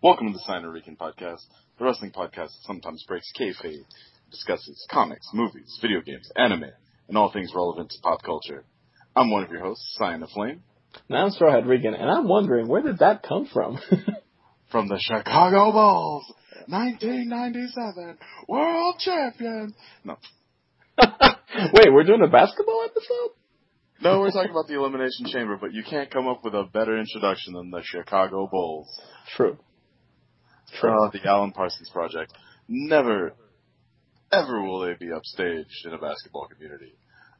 Welcome to the Sign Rican Podcast, the wrestling podcast that sometimes breaks kayfabe, discusses comics, movies, video games, anime, and all things relevant to pop culture. I'm one of your hosts, Cyan Flame. And I'm Strawhead Regan, and I'm wondering, where did that come from? From the Chicago Bulls, 1997 World Champions. No. Wait, we're doing a basketball episode? No, we're talking about the Elimination Chamber, but you can't come up with a better introduction than the Chicago Bulls. True. The Alan Parsons Project. Never, ever will they be upstaged in a basketball community.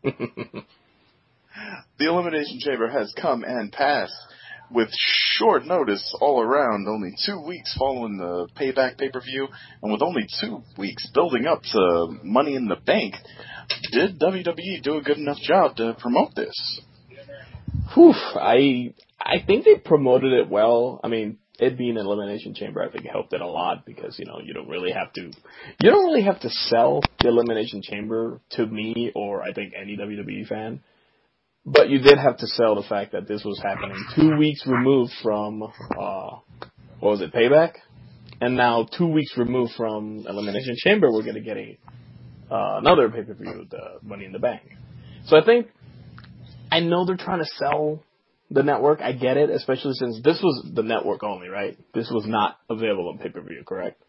The Elimination Chamber has come and passed with short notice all around, only 2 weeks following the Payback pay-per-view, and with only 2 weeks building up to Money in the Bank. Did WWE do a good enough job to promote this? Whew, I think they promoted it well. I mean, it being an Elimination Chamber, I think helped it a lot because, you don't really have to sell the Elimination Chamber to me or I think any WWE fan. But you did have to sell the fact that this was happening 2 weeks removed from, Payback? And now 2 weeks removed from Elimination Chamber, we're going to get another pay-per-view, the Money in the Bank. So I know they're trying to sell the network. I get it, especially since this was the network only, right? This was not available on pay-per-view, correct?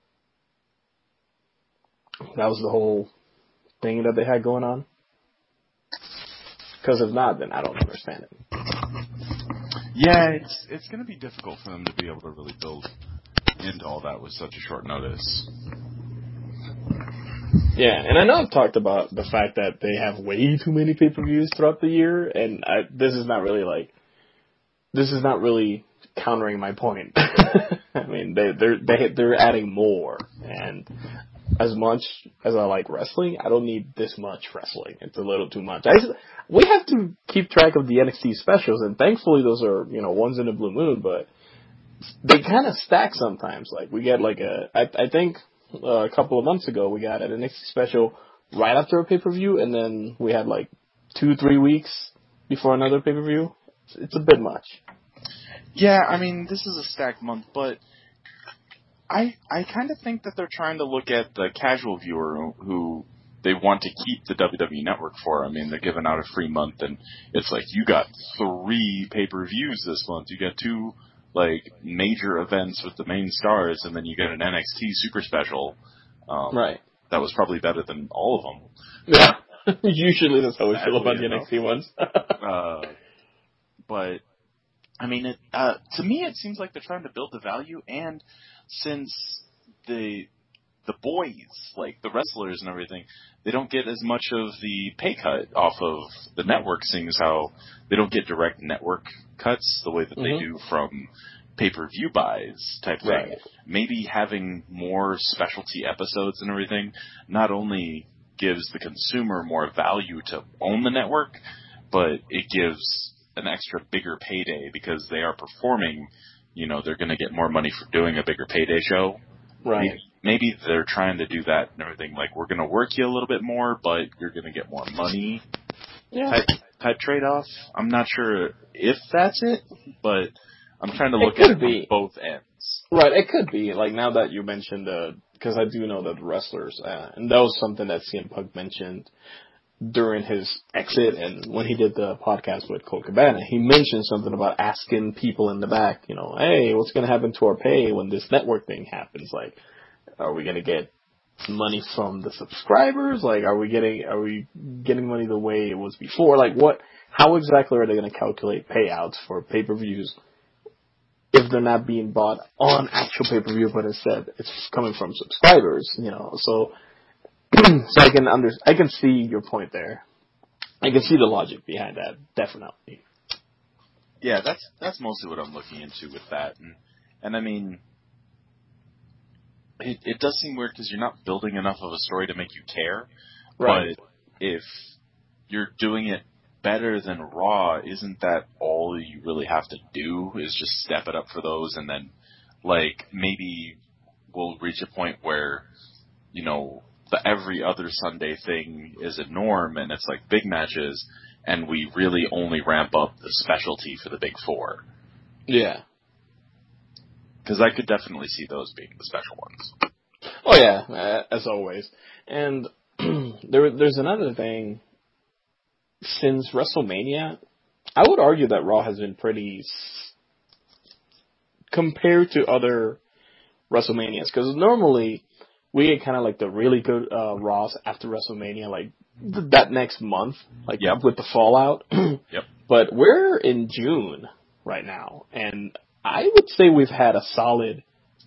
That was the whole thing that they had going on? Because if not, then I don't understand it. Yeah, it's going to be difficult for them to be able to really build into all that with such a short notice. Yeah, and I know I've talked about the fact that they have way too many pay-per-views throughout the year, and this is not really countering my point. I mean, they're adding more, and as much as I like wrestling, I don't need this much wrestling. It's a little too much. We have to keep track of the NXT specials, and thankfully those are, once in a blue moon, but they kind of stack sometimes. Like, we get I think a couple of months ago we got an NXT special right after a pay-per-view, and then we had 2-3 weeks before another pay-per-view. It's a bit much. Yeah, I mean, this is a stacked month, but I kind of think that they're trying to look at the casual viewer who they want to keep the WWE Network for. I mean, they're giving out a free month, and it's like, you got 3 pay-per-views this month. You got 2, major events with the main stars, and then you get an NXT super special. Right. That was probably better than all of them. Yeah. Usually that's how we feel about the NXT ones. But, I mean, to me it seems like they're trying to build the value, and since the boys, the wrestlers and everything, they don't get as much of the pay cut off of the network, seeing as how they don't get direct network cuts the way that they do from pay-per-view buys type thing. Right. Maybe having more specialty episodes and everything not only gives the consumer more value to own the network, but it gives an extra bigger payday because they are performing. They're going to get more money for doing a bigger payday show. Right. Maybe they're trying to do that and everything. We're going to work you a little bit more, but you're going to get more money. Yeah. Type trade-off. I'm not sure if that's it, but I'm trying to look at it from both ends. Right, it could be. Now that you mentioned, because I do know that the wrestlers, and that was something that CM Punk mentioned during his exit, and when he did the podcast with Colt Cabana, he mentioned something about asking people in the back, hey, what's going to happen to our pay when this network thing happens? Are we going to get money from the subscribers? Are we getting money the way it was before? How exactly are they going to calculate payouts for pay-per-views if they're not being bought on actual pay-per-view, but instead it's coming from subscribers, So I can see your point there. I can see the logic behind that, definitely. Yeah, that's mostly what I'm looking into with that, and I mean, it does seem weird because you're not building enough of a story to make you care. Right. But if you're doing it better than Raw, isn't that all you really have to do is just step it up for those, and then maybe we'll reach a point where the every other Sunday thing is a norm, and it's big matches, and we really only ramp up the specialty for the big 4. Yeah. Because I could definitely see those being the special ones. Oh yeah, as always. And there's another thing. Since WrestleMania, I would argue that Raw has been pretty compared to other WrestleManias. Because normally we get kind of like the really good Raws after WrestleMania, like that next month, like with the fallout. Yep. But we're in June right now, and I would say we've had a solid,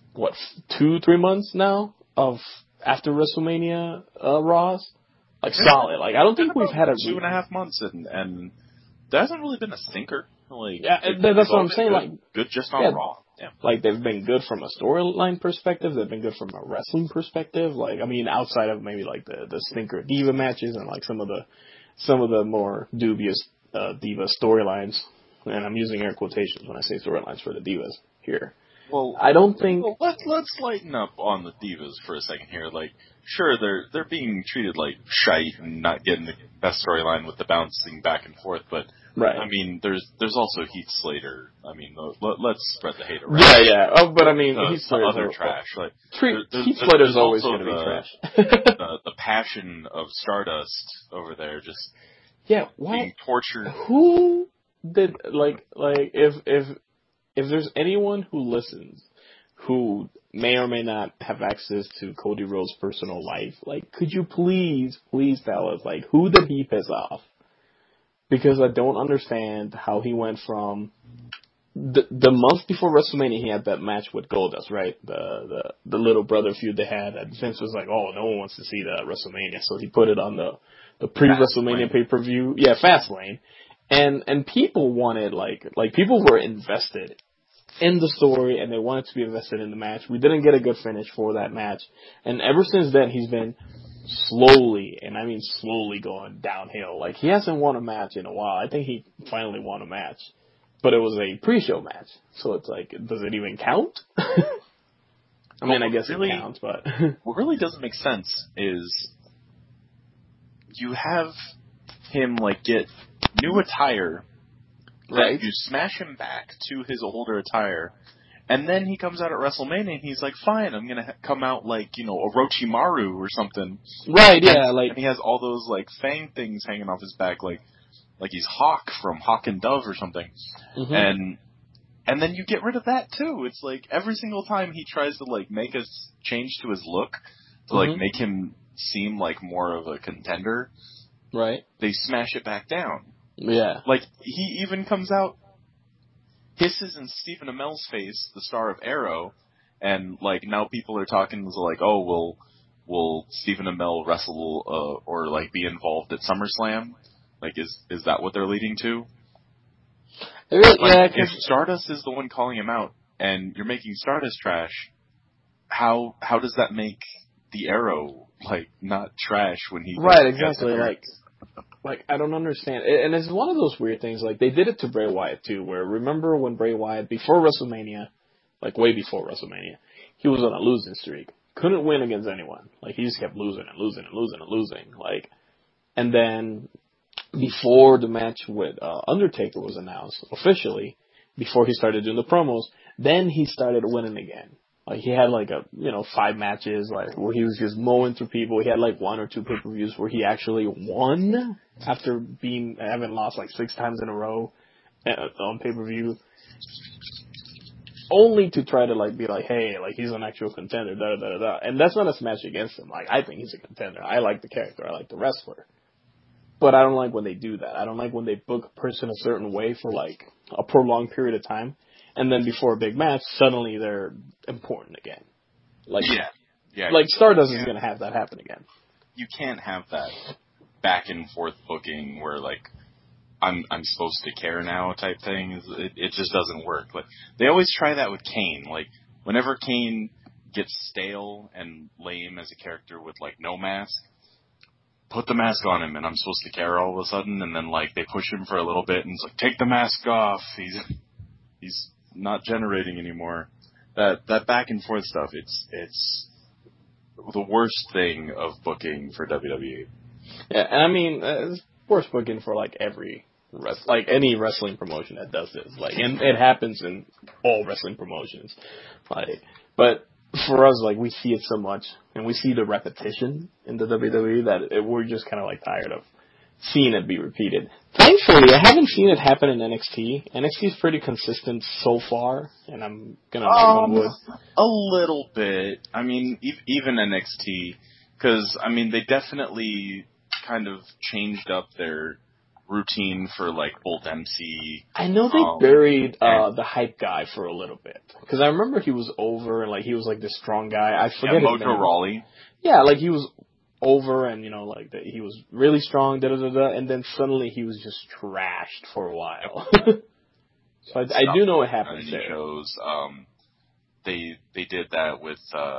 2-3 months now of after WrestleMania Raws? Like, solid. Like, I don't think we've had 2.5 months, and there hasn't really been a stinker. Like, yeah, that's what I'm saying. Good, like, good just on Raw. Yeah. Like, they've been good from a storyline perspective. They've been good from a wrestling perspective. Like, I mean, outside of maybe like the stinker diva matches and like some of the more dubious diva storylines. And I'm using air quotations when I say storylines for the divas here. Well, I don't think. Well, let's lighten up on the divas for a second here. Like, sure, they're being treated like shite and not getting the best storyline with the bouncing back and forth, but. Right. I mean, there's also Heath Slater. I mean, let's spread the hate around. Yeah. Oh, but I mean, Heath Slater's other trash. Like, Heath Slater's always going to be trash. The passion of Stardust over there, just being tortured. Who did like if there's anyone who listens who may or may not have access to Cody Rhodes' personal life, like, could you please tell us, like, who did he piss off? Because I don't understand how he went from the month before WrestleMania, he had that match with Goldust, right? The little brother feud they had. And Vince was like, "Oh, no one wants to see that WrestleMania," so he put it on the pre-WrestleMania pay-per-view. Yeah, Fastlane. And people wanted like people were invested in the story and they wanted to be invested in the match. We didn't get a good finish for that match, and ever since then he's been slowly, and I mean slowly, going downhill. Like, he hasn't won a match in a while. I think he finally won a match, but it was a pre-show match, so it's like, does it even count? I mean, I guess it counts, but what really doesn't make sense is you have him like get new attire, right? You smash him back to his older attire. And then he comes out at WrestleMania and he's like, fine, I'm going to come out like, Orochimaru or something. Right, yeah. And he has all those, like, fang things hanging off his back, like he's Hawk from Hawk and Dove or something. Mm-hmm. And then you get rid of that, too. It's like every single time he tries to, like, make a change to his look, to, like, make him seem like more of a contender. Right. They smash it back down. Yeah. Like, he even comes out, hisses in Stephen Amell's face, the star of Arrow, and like now people are talking like, oh, will Stephen Amell wrestle or like be involved at SummerSlam? Like, is that what they're leading to? If Stardust is the one calling him out and you're making Stardust trash, how does that make the Arrow like not trash when he right? Exactly. Like, I don't understand. And it's one of those weird things, like, they did it to Bray Wyatt, too, where, remember when Bray Wyatt, before WrestleMania, like, way before WrestleMania, he was on a losing streak. Couldn't win against anyone. Like, he just kept losing and losing and losing and losing. Like, and then, before the match with Undertaker was announced, officially, before he started doing the promos, then he started winning again. Like, he had, like, 5 matches, like, where he was just mowing through people. He had, like, 1 or 2 pay-per-views where he actually won after having lost, like, 6 times in a row on pay-per-view. Only to try to, like, be like, hey, like, he's an actual contender, da-da-da-da. And that's not a smash against him. Like, I think he's a contender. I like the character. I like the wrestler. But I don't like when they do that. I don't like when they book a person a certain way for, like, a prolonged period of time. And then before a big match, suddenly they're important again. Like, like Stardust is going to have that happen again. You can't have that back and forth booking where like I'm supposed to care now type thing. It just doesn't work. Like, they always try that with Kane. Like, whenever Kane gets stale and lame as a character with like no mask, put the mask on him and I'm supposed to care all of a sudden. And then like they push him for a little bit and it's like, take the mask off. He's not generating anymore. That back and forth stuff, it's the worst thing of booking for WWE. Yeah, and I mean, it's worst booking for like every like any wrestling promotion that does this. Like, and it happens in all wrestling promotions. Like, but for us, like, we see it so much, and we see the repetition in the WWE that we're just kind of like tired of seeing it be repeated. Thankfully, I haven't seen it happen in NXT. NXT is pretty consistent so far, and I'm gonna knock on wood. A little bit. I mean, even NXT, because I mean, they definitely kind of changed up their routine for like Bull Dempsey. I know they buried the hype guy for a little bit, because I remember he was over and like he was like this strong guy. I forget his name. Mojo Rawley. Yeah, like he was over and like he was really strong, and then suddenly he was just trashed for a while. So I do know it happens there. Shows, they did that with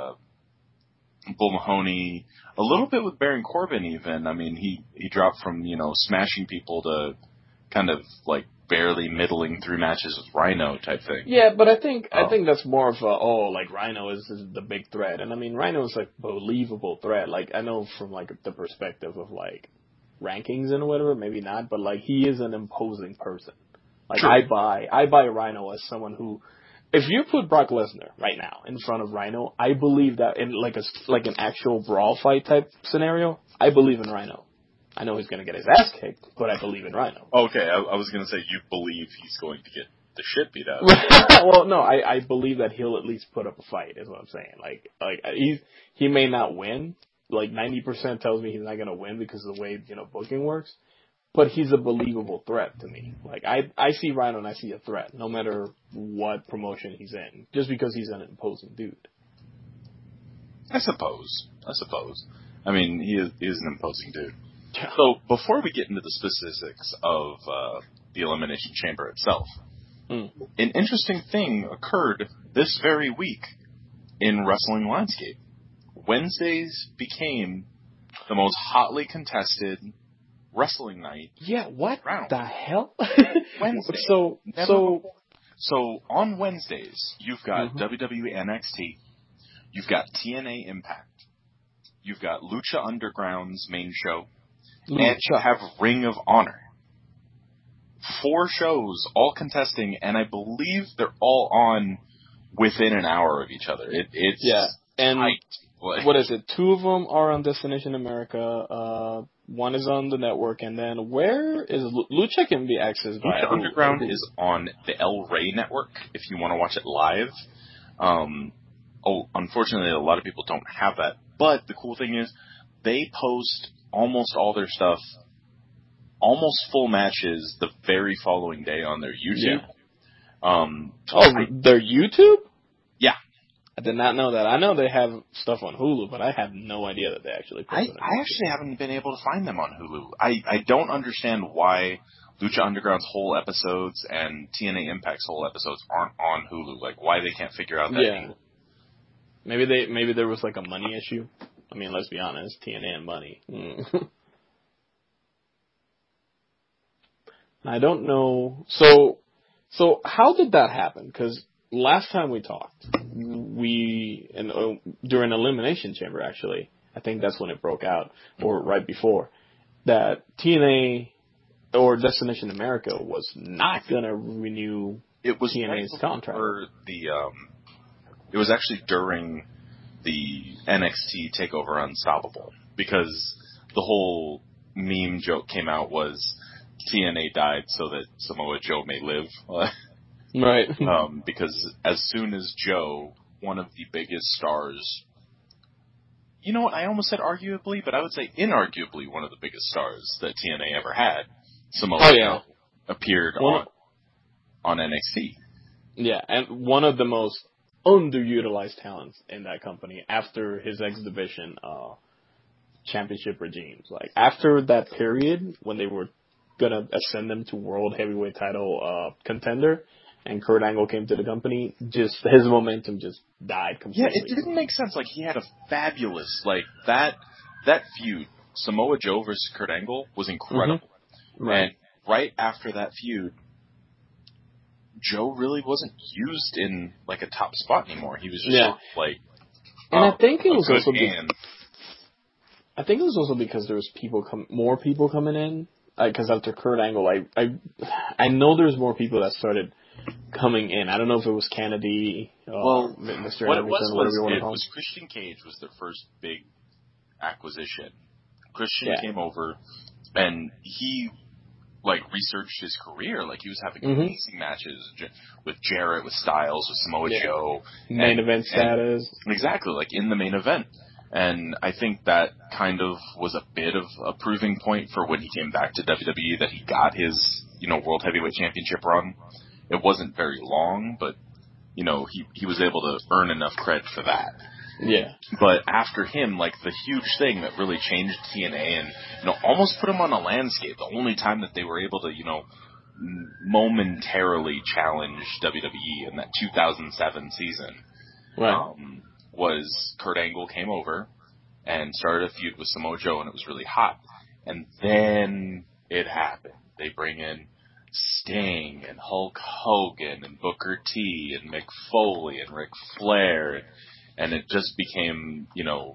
Bull Mahoney, a little bit with Baron Corbin even. I mean, he dropped from, smashing people to kind of like barely middling through matches with Rhino type thing. Yeah, but I think that's more of like Rhino is the big threat. And I mean, Rhino is like a believable threat. Like, I know from like the perspective of like rankings and whatever, maybe not, but like he is an imposing person. Like, true. I buy Rhino as someone who, if you put Brock Lesnar right now in front of Rhino, I believe that in like an actual brawl fight type scenario, I believe in Rhino. I know he's going to get his ass kicked, but I believe in Rhino. Okay, I was going to say you believe he's going to get the shit beat out of him. Well, no, I believe that he'll at least put up a fight, is what I'm saying. Like he may not win. Like 90% tells me he's not going to win because of the way, booking works. But he's a believable threat to me. Like, I see Rhino and I see a threat, no matter what promotion he's in, just because he's an imposing dude. I suppose. I mean, he is an imposing dude. So, before we get into the specifics of the Elimination Chamber itself, an interesting thing occurred this very week in wrestling landscape. Wednesdays became the most hotly contested wrestling night. Yeah, what round. The hell? Wednesday. So on Wednesdays, you've got WWE NXT, you've got TNA Impact, you've got Lucha Underground's main show, and you have Ring of Honor. 4 shows, all contesting, and I believe they're all on within an hour of each other. It's and tight. What is it? 2 of them are on Destination America. 1 is on the network, and then where is Lucha can be accessed by Lucha Underground is on the El Rey network if you want to watch it live. Unfortunately, a lot of people don't have that. But the cool thing is, they post almost all their stuff, almost full matches, the very following day on their YouTube. Yeah. Their YouTube? Yeah. I did not know that. I know they have stuff on Hulu, but I have no idea that they actually post it. I actually haven't been able to find them on Hulu. I don't understand why Lucha Underground's whole episodes and TNA Impact's whole episodes aren't on Hulu. Like, why they can't figure out that. Yeah. Maybe there was like a money issue. I mean, let's be honest, TNA and money. I don't know. So how did that happen? Because last time we talked, during Elimination Chamber, actually, I think that's when it broke out, or right before, that TNA or Destination America was not going to renew TNA's contract. It was actually during the NXT TakeOver Unstoppable, because the whole meme joke came out was TNA died so that Samoa Joe may live. Right. Because as soon as Joe, one of the biggest stars, you know what, I almost said arguably, but I would say inarguably one of the biggest stars that TNA ever had, Samoa Joe, appeared on NXT. Yeah, and one of the most underutilized talents in that company after his exhibition championship regimes. Like, after that period when they were gonna ascend him to world heavyweight title contender, and Kurt Angle came to the company, just his momentum just died completely. Yeah, it didn't make sense. Like, he had a fabulous, like, that feud, Samoa Joe versus Kurt Angle, was incredible. Mm-hmm. Right. And right after that feud, Joe really wasn't used in, like, a top spot anymore. He was just sort of, like, and I think it was also I think it was also because there was more people coming in. because after Kurt Angle, I know there's more people that started coming in. I don't know if it was Kennedy, Mr. What Anderson, it was whatever you want to call him. was Christian Cage was their first big acquisition. Christian came over, and he researched his career. Like, he was having amazing matches with Jarrett, with Styles, with Samoa Joe. Main event status. Exactly, in the main event. And I think that kind of was a bit of a proving point for when he came back to WWE, that he got his, World Heavyweight Championship run. It wasn't very long, but, he was able to earn enough cred for that. Yeah. But after him, the huge thing that really changed TNA and, almost put him on a landscape, the only time that they were able to, momentarily challenge WWE in that 2007 season, right. Was Kurt Angle came over and started a feud with Samoa Joe, and it was really hot. And then it happened. They bring in Sting and Hulk Hogan and Booker T and Mick Foley and Ric Flair, and it just became,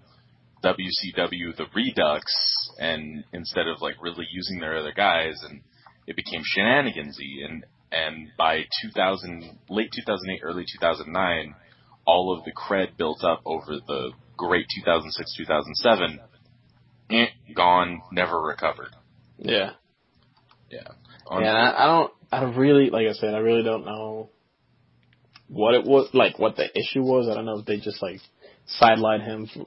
WCW the Redux, and instead of really using their other guys, and it became shenanigansy, and by late 2008, early 2009, all of the cred built up over the great 2006-2007, gone, never recovered. Yeah. Yeah. I don't really, like I said, I really don't know what it was, what the issue was. I don't know if they just, sidelined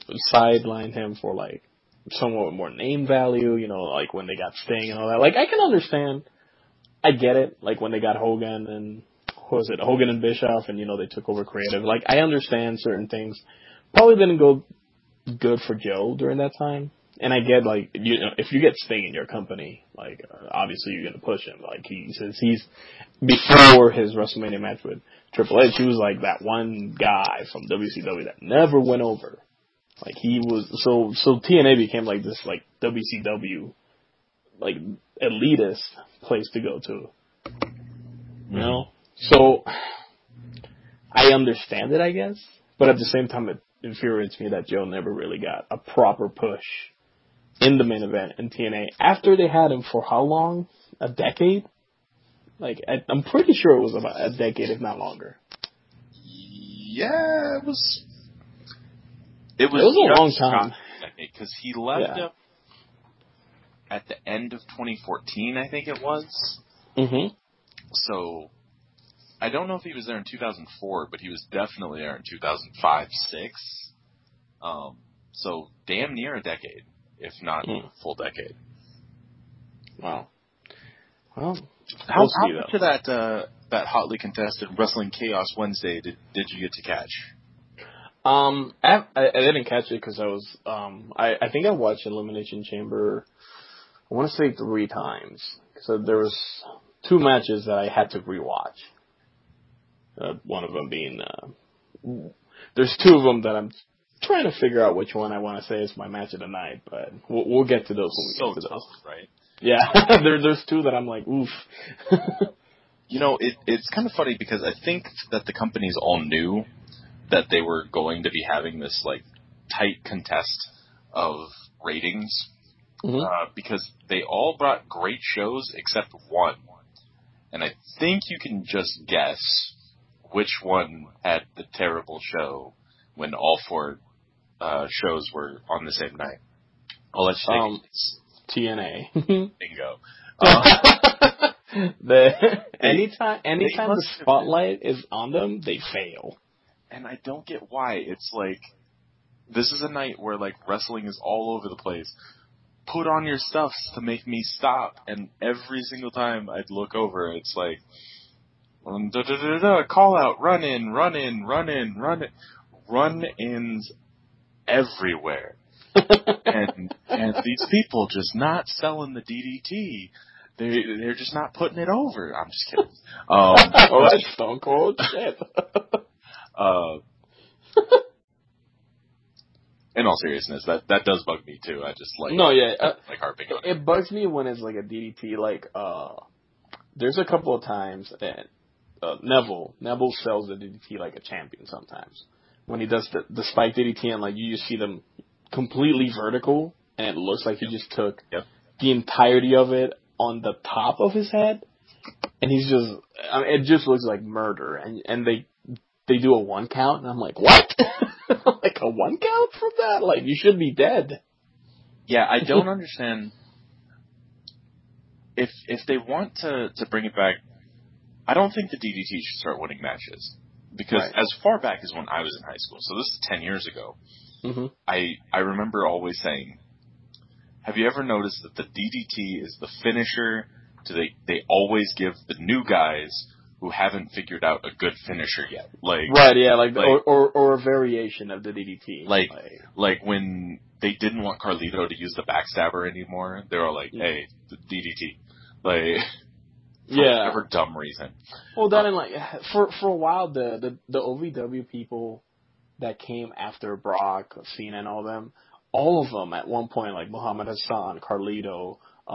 him for, somewhat more name value, when they got Sting and all that. I can understand. I get it. When they got Hogan and, Hogan and Bischoff, and, they took over creative. I understand certain things. Probably didn't go good for Joe during that time. And I get, if you get Sting in your company, obviously you're going to push him. He says before his WrestleMania match with Triple H, he was that one guy from WCW that never went over. He was, so TNA became this, WCW, elitist place to go to. You know? So, I understand it, I guess. But at the same time, it infuriates me that Joe never really got a proper push in the main event in TNA after they had him for how long? A decade? I'm pretty sure it was about a decade, if not longer. Yeah, it was a long time. Because he left at the end of 2014, I think it was. Mm-hmm. So, I don't know if he was there in 2004, but he was definitely there in 2005, 6. So, damn near a decade, if not a full decade. Wow. Well, how much of that hotly contested Wrestling Chaos Wednesday did you get to catch? I didn't catch it because I was I think I watched Elimination Chamber, I want to say 3 times. So there was 2 matches that I had to rewatch. One of them being there's 2 of them that I'm trying to figure out which one I want to say is my match of the night, but we'll get to those when we get to those. Right? Yeah, there's 2 that I'm oof. It's kind of funny because I think that the companies all knew that they were going to be having this tight contest of ratings, because they all brought great shows except one, and I think you can just guess which one had the terrible show when all 4 shows were on the same night. I'll let you take TNA. Bingo. Anytime the spotlight is on them, they fail. And I don't get why. It's this is a night where wrestling is all over the place. Put on your stuff to make me stop. And every single time I'd look over, it's call out, run in. Run-ins everywhere. and these people just not selling the DDT. They're just not putting it over. I'm just kidding. That's Stone Cold shit. In all seriousness, that does bug me too. I just harping on it. It bugs me when it's a DDT. There's a couple of times that Neville sells the DDT like a champion sometimes. When he does the spike DDT and you just see them completely vertical and it looks like he just took the entirety of it on the top of his head, and he's just, I mean, it just looks like murder, and they do a 1 count, and I'm like, what? Like a 1 count from that? Like, you should be dead. Yeah, I don't understand. If they want to bring it back, I don't think the DDT should start winning matches. Because as far back as when I was in high school, so this is 10 years ago, I remember always saying, have you ever noticed that the DDT is the finisher they always give the new guys who haven't figured out a good finisher yet? Like, right, yeah, or a variation of the DDT. Like when they didn't want Carlito to use the backstabber anymore, they were like, hey, the DDT. Like, for whatever dumb reason. Well, then, for a while, the OVW people that came after Brock, Cena, and all of them at one point, like Muhammad Hassan, Carlito,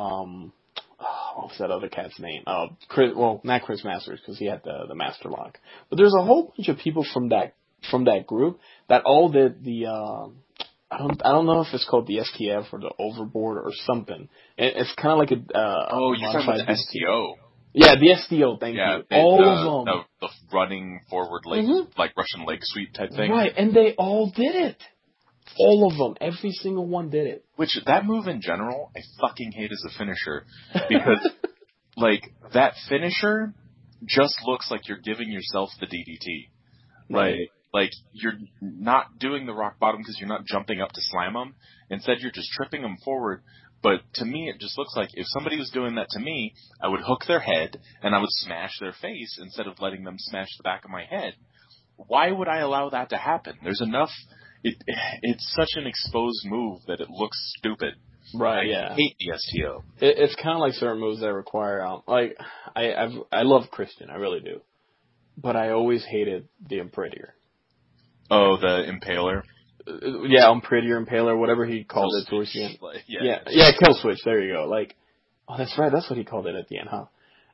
what was that other cat's name? Not Chris Masters, because he had the Master Lock. But there's a whole bunch of people from that group that all did the I don't know if it's called the STF or the Overboard or something. It's kind of like a you're talking about the STO. Yeah, the STO. Thank you. All of them. The running forward like Russian leg sweep type thing. Right, and they all did it. All of them. Every single one did it. Which, that move in general, I fucking hate as a finisher. Because, like, that finisher just looks like you're giving yourself the DDT. Right. Like, you're not doing the rock bottom because you're not jumping up to slam them. Instead, you're just tripping them forward. But to me, it just looks like if somebody was doing that to me, I would hook their head and I would smash their face instead of letting them smash the back of my head. Why would I allow that to happen? There's enough... It's such an exposed move that it looks stupid. Right, I hate the STO. It's kind of like certain moves that require... I love Christian, I really do. But I always hated the Imperator. Oh, the Impaler? Yeah, Impaler, whatever he called it towards the end. Yeah, Kill Switch, there you go. Like, oh, that's right, that's what he called it at the end, huh?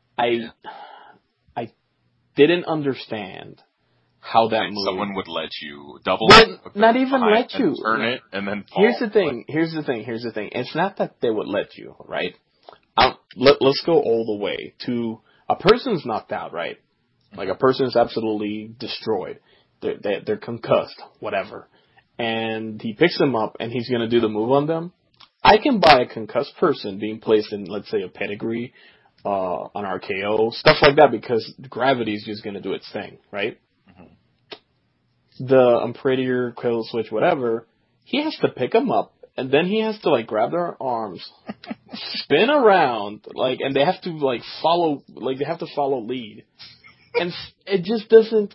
I didn't understand how that move... Someone would let you double not even let you. Turn it, and then fall. Here's the thing. It's not that they would let you, right? Let's go all the way to... A person's knocked out, right? Like, a person's absolutely destroyed. They're concussed, whatever. And he picks them up, and he's going to do the move on them. I can buy a concussed person being placed in, let's say, a pedigree, an RKO, stuff like that, because gravity is just going to do its thing, right? The Imperator, Kill Switch, whatever, he has to pick them up, and then he has to, like, grab their arms, spin around, like, and they have to, like, follow lead. And it just doesn't...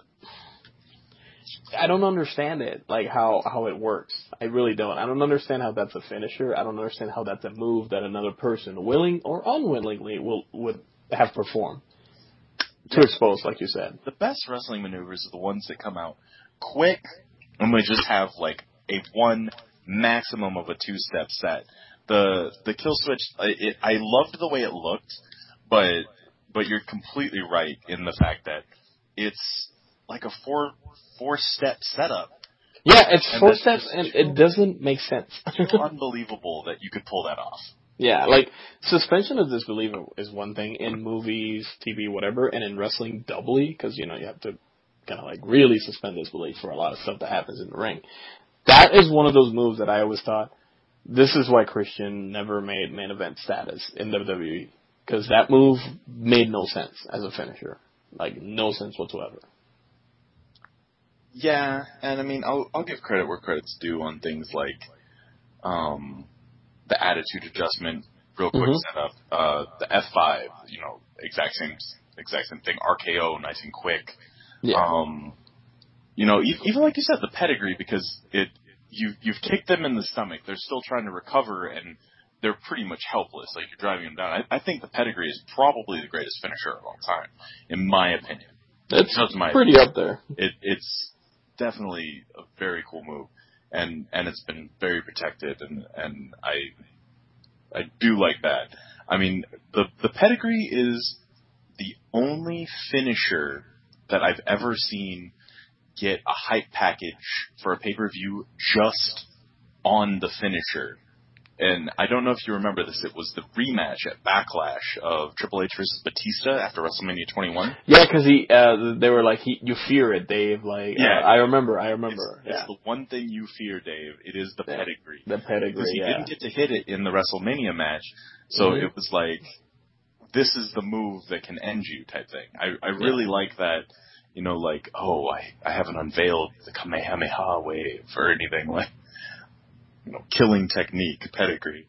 I don't understand it, like, how it works. I really don't. I don't understand how that's a finisher. I don't understand how that's a move that another person, willing or unwillingly, would have performed. To expose, like you said. The best wrestling maneuvers are the ones that come out quick, and we just have, like, a one maximum of a two-step set. The Kill Switch, I loved the way it looked, but you're completely right in the fact that it's like a four-step setup. Yeah, it's 4 steps, and it doesn't make sense. It's unbelievable that you could pull that off. Yeah, like, suspension of disbelief is one thing in movies, TV, whatever, and in wrestling doubly, because, you have to kind of, like, really suspend disbelief for a lot of stuff that happens in the ring. That is one of those moves that I always thought, this is why Christian never made main event status in WWE, because that move made no sense as a finisher. Like, no sense whatsoever. Yeah, and I mean, I'll give credit where credit's due on things like the attitude adjustment, real quick setup, the F5, exact same thing, RKO, nice and quick. Yeah. Even like you said, the pedigree, because you've kicked them in the stomach, they're still trying to recover, and they're pretty much helpless, like you're driving them down. I think the pedigree is probably the greatest finisher of all time, in my opinion. It's pretty up there. It's definitely a very cool move, and it's been very protected, and I do like that. I mean, the pedigree is the only finisher that I've ever seen get a hype package for a pay-per-view just on the finisher. And I don't know if you remember this. It was the rematch at Backlash of Triple H versus Batista after WrestleMania 21. Yeah, because they were like, you fear it, Dave. Like, yeah, I remember. It's the one thing you fear, Dave. It is the pedigree. The pedigree, because he didn't get to hit it in the WrestleMania match, so it was like, this is the move that can end you type thing. I really like that. You know, like, oh, I haven't unveiled the Kamehameha wave or anything like. You know, killing technique, pedigree.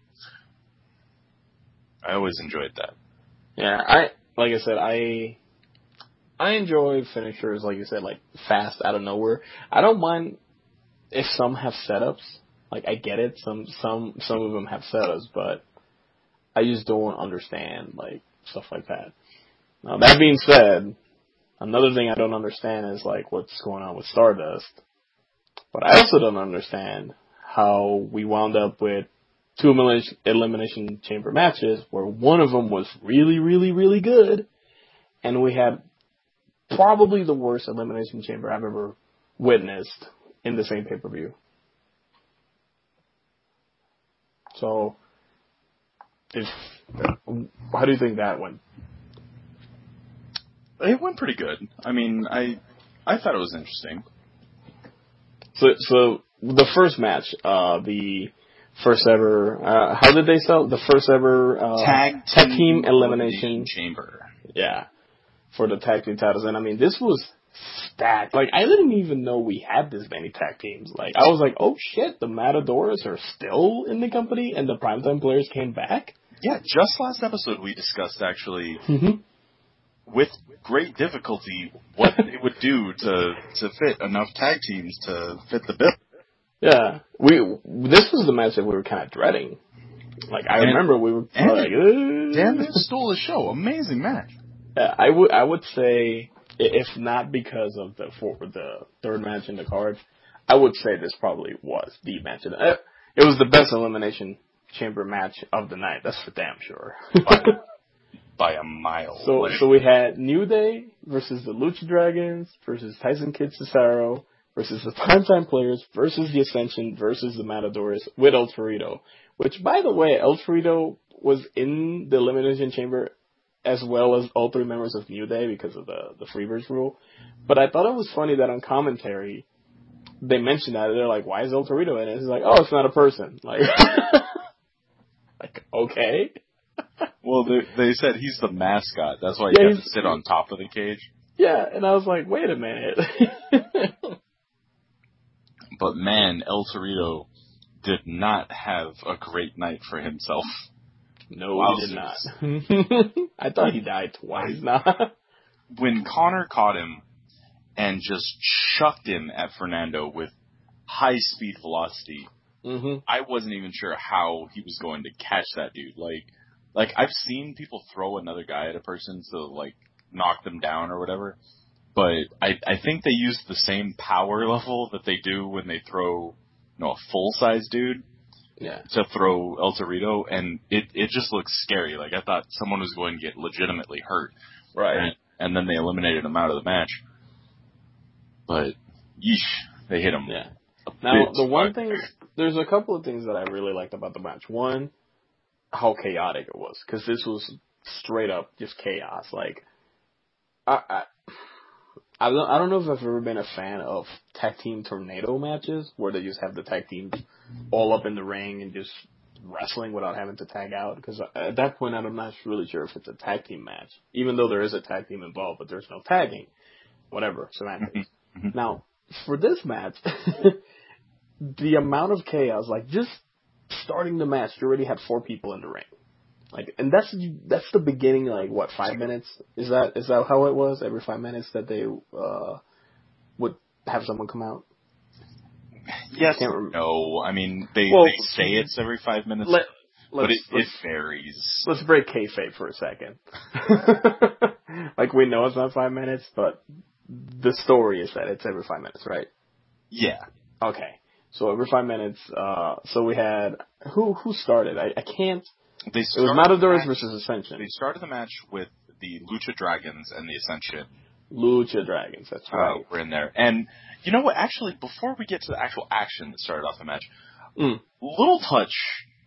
I always enjoyed that. Yeah, like I said, I enjoy finishers, like you said, like fast out of nowhere. I don't mind if some have setups. Like I get it, some of them have setups, but I just don't understand like stuff like that. Now that being said, another thing I don't understand is like what's going on with Stardust. But I also don't understand how we wound up with 2 elimination chamber matches where one of them was really, really, really good, and we had probably the worst elimination chamber I've ever witnessed in the same pay-per-view. So, how do you think that went? It went pretty good. I mean, I thought it was interesting. So the first match, the first ever, how did they sell? The first ever tag team elimination chamber. Yeah, for the tag team titles. And I mean, this was stacked. Like, I didn't even know we had this many tag teams. Like, I was like, oh shit, the Matadors are still in the company and the Primetime Players came back? Yeah, just last episode we discussed actually with great difficulty what they would do to fit enough tag teams to fit the bill. Yeah, this was the match that we were kind of dreading. Like, I remember we were like, damn, it stole the show. Amazing match. Yeah, I would say, if not because of the third match in the card, I would say this probably was the match. It was the best elimination chamber match of the night. That's for damn sure. By a mile. So we had New Day versus the Lucha Dragons versus Tyson Kidd Cesaro versus the Primetime Players versus the Ascension versus the Matadors with El Torito. Which, by the way, El Torito was in the Elimination Chamber as well as all three members of New Day because of the Freebirds rule. But I thought it was funny that on commentary, they mentioned that. They're like, why is El Torito in it? It's like, oh, it's not a person. Like, like okay. Well, they said he's the mascot. That's why he has to sit on top of the cage. Yeah, and I was like, wait a minute. But man, El Torito did not have a great night for himself. No, he did not. I thought he died twice now. When Connor caught him and just chucked him at Fernando with high speed velocity, I wasn't even sure how he was going to catch that dude. Like I've seen people throw another guy at a person to like knock them down or whatever, but I think they use the same power level that they do when they throw, a full size dude. Yeah. To throw El Torito, and it just looks scary. Like, I thought someone was going to get legitimately hurt. Right. And then they eliminated him out of the match. But, yeesh, they hit him. Yeah. Now, the one thing, there's a couple of things that I really liked about the match. One, how chaotic it was. Because this was straight up just chaos. Like, I don't know if I've ever been a fan of tag team tornado matches where they just have the tag teams all up in the ring and just wrestling without having to tag out. Because at that point, I'm not really sure if it's a tag team match, even though there is a tag team involved, but there's no tagging. Whatever, semantics. Now, for this match, the amount of chaos, like just starting the match, you already had 4 people in the ring. Like, and that's the beginning, like, what, 5 minutes? Is that how it was? Every 5 minutes that they would have someone come out? Yes. No. I mean, they say it's every 5 minutes, but it varies. Let's break kayfabe for a second. Like, we know it's not 5 minutes, but the story is that it's every 5 minutes, right? Yeah. Okay. So every 5 minutes, so we had, who started? I can't. It was Matadors versus Ascension. They started the match with the Lucha Dragons and the Ascension. Lucha Dragons, that's right. We're in there. And you know what? Actually, before we get to the actual action that started off the match, little touch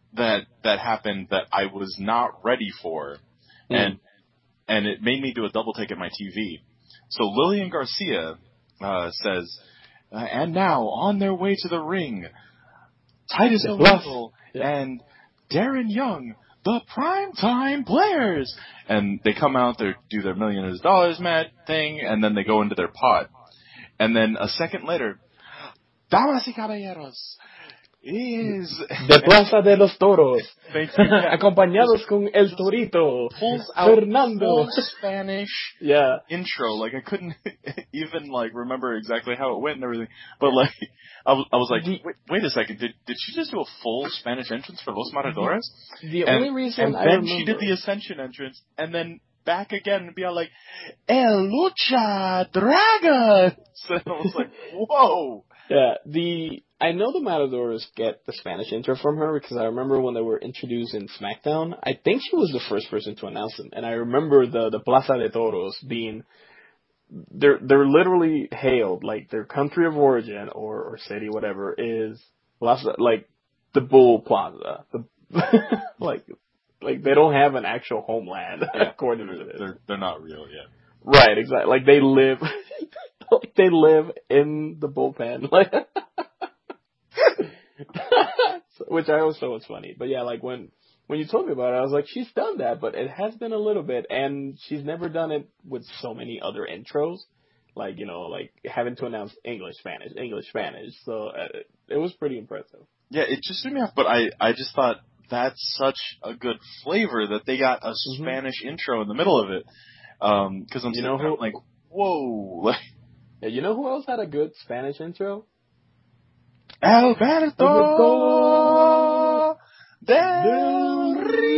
that happened that I was not ready for, and it made me do a double take at my TV. So Lillian Garcia says, and now on their way to the ring, Titus O'Neil and Darren Young, the primetime players, and they come out, they do their $1 million match thing, and then they go into their pod, and then a second later, Damas y caballeros, is de Plaza de los Toros, acompañados con El Torito, Fernando. Full Spanish intro. Like, I couldn't even, like, remember exactly how it went and everything. But, like, I was like, wait a second, did she just do a full Spanish entrance for Los Matadores? Only reason I remember. She did the Ascension entrance, and then back again and be all like, El Lucha Dragons! And I was like, whoa! Yeah, I know the Matadors get the Spanish intro from her because I remember when they were introduced in SmackDown, I think she was the first person to announce them. And I remember the Plaza de Toros being, they're literally hailed, like their country of origin or city, whatever, is Plaza, like the Bull Plaza. Like they don't have an actual homeland, according to this. They're not real yet. Right, exactly. Like they live in the bullpen, like, which I always thought was funny. But yeah, like when you told me about it, I was like, she's done that, but it has been a little bit, and she's never done it with so many other intros, like, you know, like having to announce English, Spanish. So it was pretty impressive. Yeah, it just threw me off, but I just thought that's such a good flavor that they got a Spanish intro in the middle of it. Because I'm like, whoa, like. Yeah, you know who else had a good Spanish intro? Alberto Del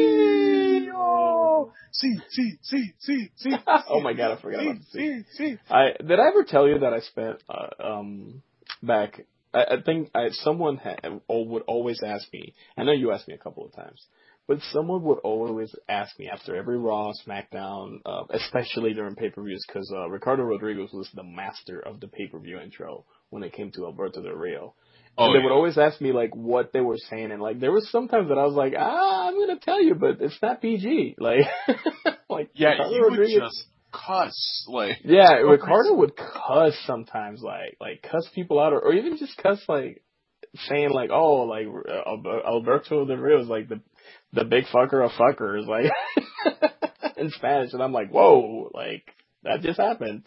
Rio. Sí. Oh my God, I forgot about the sí. Did I ever tell you that I spent back? I think someone would always ask me. I know you asked me a couple of times. But someone would always ask me after every Raw, SmackDown, especially during pay-per-views, because Ricardo Rodriguez was the master of the pay-per-view intro when it came to Alberto Del Rio. And they would always ask me, like, what they were saying. And, like, there was sometimes that I was like, I'm going to tell you, but it's not PG. Like, yeah, Ricardo you Rodriguez would just cuss. Like, yeah, Ricardo would cuss sometimes, like cuss people out, or even just cuss, like, saying, like, oh, like, Alberto Del Rio is, like, the big fucker of fuckers, like, in Spanish, and I'm like, whoa, like, that just happened.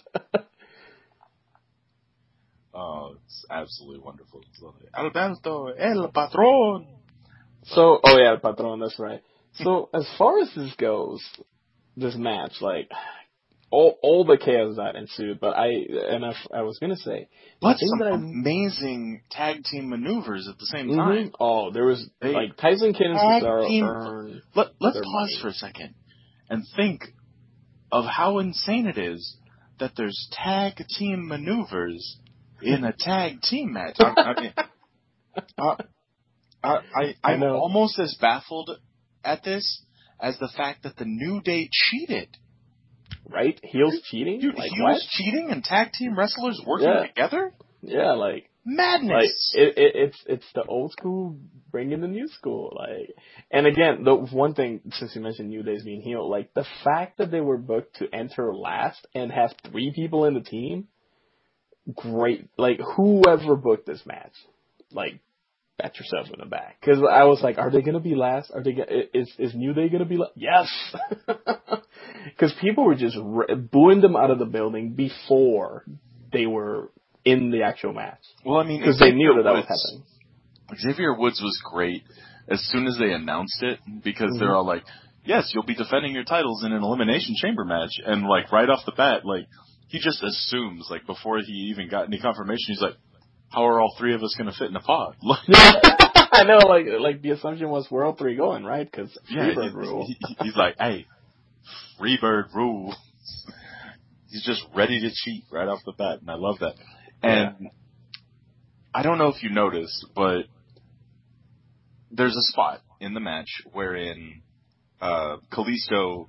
Oh, it's absolutely wonderful. It's lovely. Alberto, el patron! So, oh yeah, el patron, that's right. So, as far as this goes, this match, like, all the chaos that ensued, but I was gonna say, but some amazing tag team maneuvers at the same time. Oh, there was like Tyson Kidd and Cesaro earned. Let's pause for a second and think of how insane it is that there's tag team maneuvers in a tag team match. I'm almost as baffled at this as the fact that the New Day cheated. Right? Heels cheating? Dude, like, heels cheating and tag team wrestlers working together? Yeah, like... Madness! Like, it's the old school bringing the new school. Like, and again, the one thing, since you mentioned New Day's being heel, like, the fact that they were booked to enter last and have 3 people in the team, great. Like, whoever booked this match, like, pat yourself in the back. Because I was like, are they going to be last? Is New Day going to be last? Yes! Because people were just booing them out of the building before they were in the actual match. Well, I mean, because they knew that was happening. Xavier Woods was great as soon as they announced it, because they're all like, yes, you'll be defending your titles in an Elimination Chamber match. And, like, right off the bat, like, he just assumes, like, before he even got any confirmation, he's like, how are all 3 of us going to fit in a pod? I know, like the assumption was we're all 3 going, right? Because Freebird rule. He's like, hey, Freebird rules. He's just ready to cheat right off the bat, and I love that. And I don't know if you noticed, but there's a spot in the match wherein Kalisto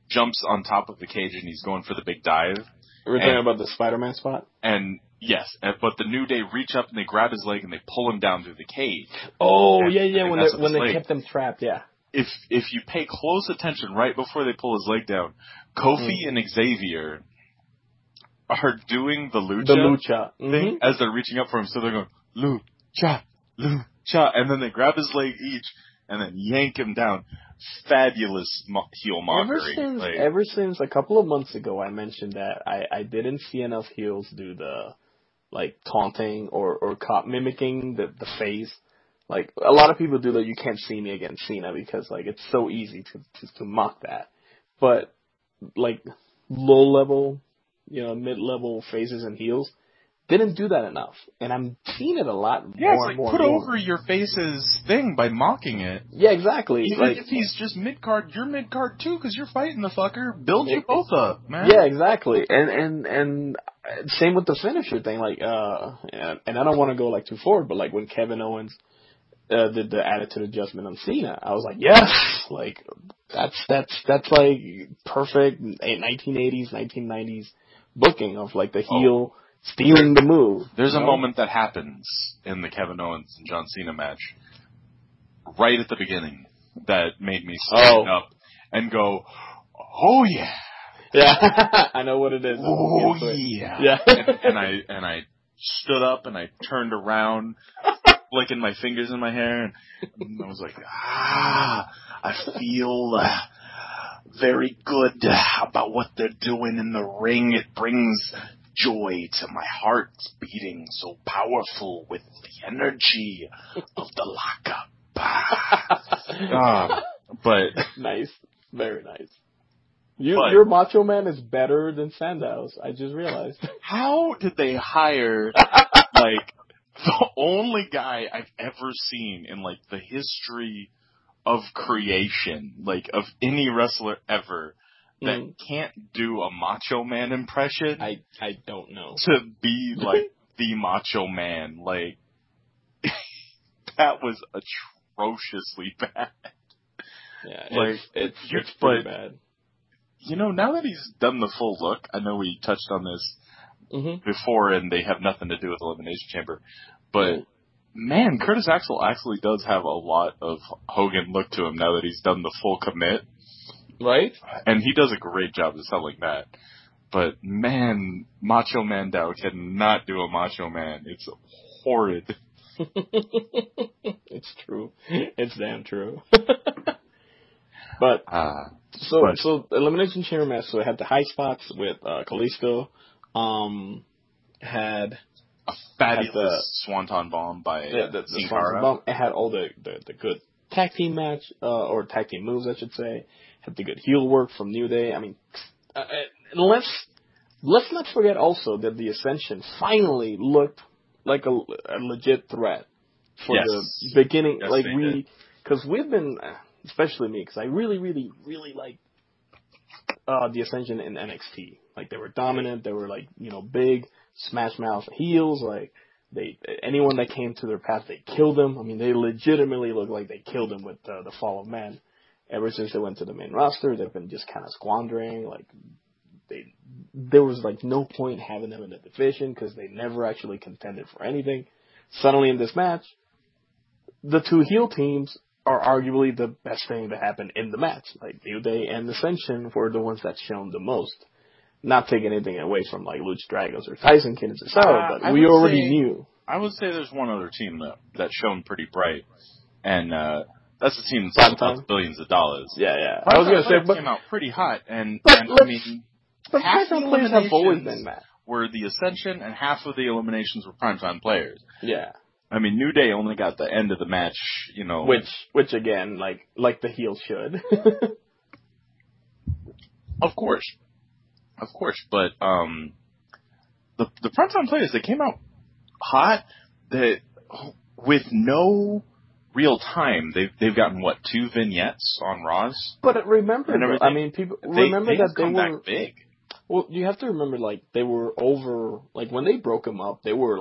jumps on top of the cage and he's going for the big dive. We're talking about the Spider-Man spot? And yes, but the New Day reach up and they grab his leg and they pull him down through the cage. Oh, yeah, when they kept him trapped, yeah. If you pay close attention right before they pull his leg down, Kofi and Xavier are doing the lucha thing as they're reaching up for him. So they're going, lucha, and then they grab his leg each and then yank him down. Fabulous heel mockery. Ever since a couple of months ago, I mentioned that I didn't see enough heels do the taunting or cop mimicking the face. Like a lot of people do that. You can't see me against Cena because it's so easy to mock that. But low level, mid-level faces and heels didn't do that enough, and I'm seeing it a lot more and more. Put over your face's thing by mocking it. Yeah, exactly. Even if he's just mid-card, you're mid-card too, because you're fighting the fucker. Build you both up, man. Yeah, exactly. And same with the finisher thing. And I don't want to go too forward, but when Kevin Owens did the attitude adjustment on Cena, I was like, yes, that's perfect 1980s, 1990s booking of the heel. Stealing the move. There's a moment that happens in the Kevin Owens and John Cena match right at the beginning that made me stand up and go, oh yeah. Yeah, I know what it is. Oh yeah. Yeah. and I stood up and I turned around, flicking my fingers in my hair, and I was like, I feel very good about what they're doing in the ring. It brings joy to my heart, beating so powerful with the energy of the lockup. But nice, very nice. Your Macho Man is better than Sandow's. I just realized. How did they hire the only guy I've ever seen in the history of creation, of any wrestler ever, that can't do a Macho Man impression? I don't know. To be the Macho Man, that was atrociously bad. Yeah, it's pretty bad. Now that he's done the full look, I know we touched on this before, and they have nothing to do with Elimination Chamber, but man, Curtis Axel actually does have a lot of Hogan look to him now that he's done the full commit. Right? And he does a great job of selling that. But, man, Macho Man Dow cannot do a Macho Man. It's horrid. It's true. It's damn true. But, so Elimination Chamber match, so it had the high spots with Kalisto, had a fabulous Swanton Bomb by the Swanton Bomb. It had all the good tag team match, or tag team moves, I should say. Had the good heel work from New Day. I mean, let's not forget also that the Ascension finally looked like a legit threat for the beginning. Yes, because we've been, especially me, because I really, really, really liked the Ascension in NXT. They were dominant. They were big smash mouth heels. Anyone that came to their path, they killed them. I mean, they legitimately looked like they killed them with the Fall of Man. Ever since they went to the main roster, they've been just kind of squandering. There was no point having them in the division because they never actually contended for anything. Suddenly in this match, the two heel teams are arguably the best thing to happen in the match. New Day and Ascension were the ones that shown the most. Not taking anything away from Lucha Dragons or Tyson Kidd and Cesaro, but we already knew. I would say there's one other team that shone pretty bright, and that's the team that's worth billions of dollars. Yeah. I was going to say, but came out pretty hot, and half the players have always been mad. Were the Ascension, and half of the eliminations were primetime players. Yeah. I mean, New Day only got the end of the match, Which again, like the heel should. Of course, but the primetime players, they came out hot. That with no real time, they've gotten 2 vignettes on Raws. But remember, people remember that they were big. Well, you have to remember, they were over, when they broke them up, they were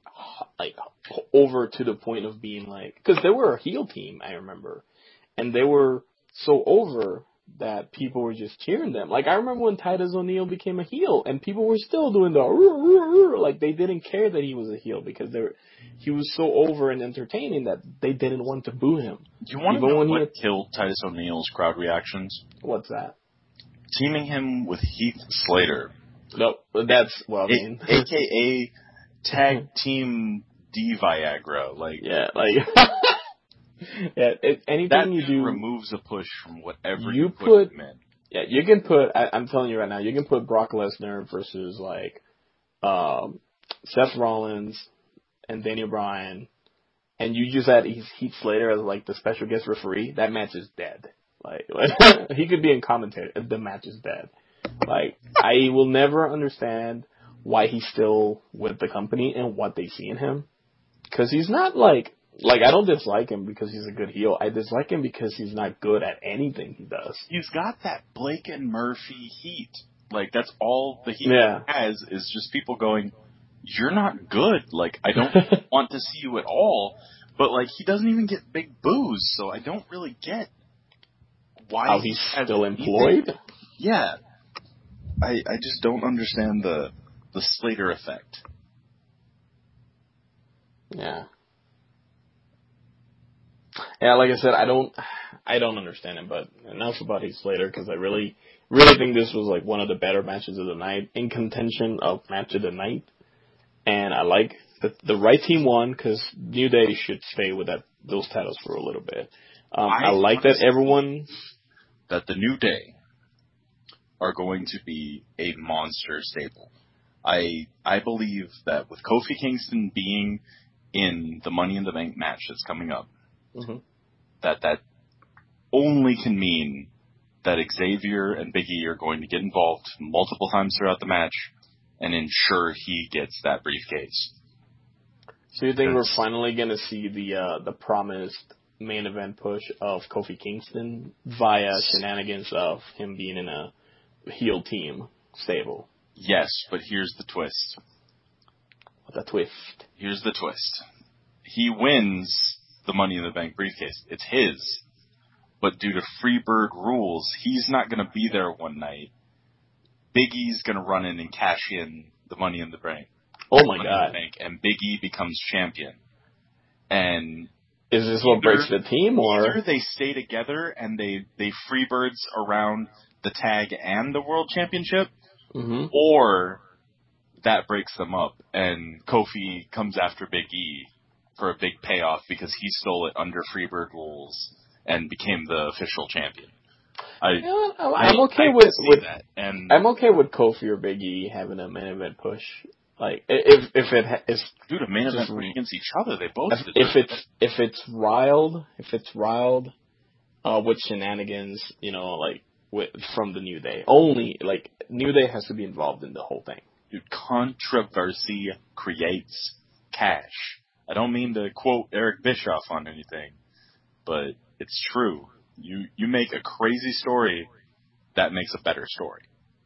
over to the point of being because they were a heel team, I remember, and they were so over that people were just cheering them. Like, I remember when Titus O'Neil became a heel, and people were still doing the like, they didn't care that he was a heel because he was so over and entertaining that they didn't want to boo him. You want to know what killed Titus O'Neil's crowd reactions? What's that? Teaming him with Heath Slater. No, that's, well, I mean. AKA Tag Team D-Viagra. Like, yeah, like... yeah, anything that you do removes a push from whatever you put him in. Yeah, you can put. I'm telling you right now, you can put Brock Lesnar versus like Seth Rollins and Daniel Bryan, and you just add Heath Slater as like the special guest referee. That match is dead. Like he could be in commentary. The match is dead. Like, I will never understand why he's still with the company and what they see in him, because he's not like. Like, I don't dislike him because he's a good heel. I dislike him because he's not good at anything he does. He's got that Blake and Murphy heat. Like, that's all the heat has is just people going, you're not good. Like, I don't want to see you at all. But, like, he doesn't even get big boos, so I don't really get why he's still employed? Yeah. I just don't understand the Slater effect. Yeah. Yeah, like I said, I don't understand it, but enough about Heath Slater, because I really think this was like one of the better matches of the night, in contention of match of the night, and I like that the right team won, because New Day should stay with those titles for a little bit. I like that everyone... That the New Day are going to be a monster stable. I believe that with Kofi Kingston being in the Money in the Bank match that's coming up, mm-hmm. that only can mean that Xavier and Big E are going to get involved multiple times throughout the match and ensure he gets that briefcase. So you think we're finally going to see the promised main event push of Kofi Kingston via shenanigans of him being in a heel team stable? Yes, but here's the twist. The twist. Here's the twist. He wins the Money in the Bank briefcase. It's his. But due to Freebird rules, he's not going to be there one night. Big E's going to run in and cash in the Money in the Bank. Oh my God. And Big E becomes champion. And is this what breaks the team, or? Either they stay together and they Freebirds around the tag and the world championship, mm-hmm. or that breaks them up and Kofi comes after Big E for a big payoff because he stole it under Freebird rules and became the official champion. I'm okay with that, and I'm okay with Kofi or Big E having a main event push. Like, if it is, dude, a main event against each other, they both. If it's riled with shenanigans, you know, like from the New Day, only like New Day has to be involved in the whole thing. Dude, controversy creates cash. I don't mean to quote Eric Bischoff on anything, but it's true. You make a crazy story that makes a better story.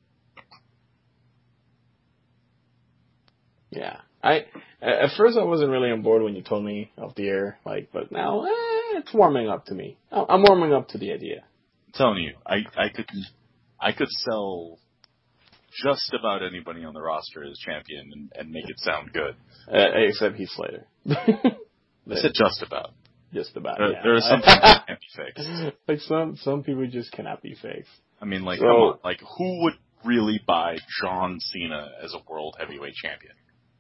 Yeah. At first I wasn't really on board when you told me off the air, like, but now it's warming up to me. I'm warming up to the idea. I'm telling you, I could sell just about anybody on the roster as champion and make it sound good. Except Heath Slater. I said just about. Just about. There are some things that can't be fixed. Like some people just cannot be fixed. I mean, like, come on, like, who would really buy John Cena as a world heavyweight champion?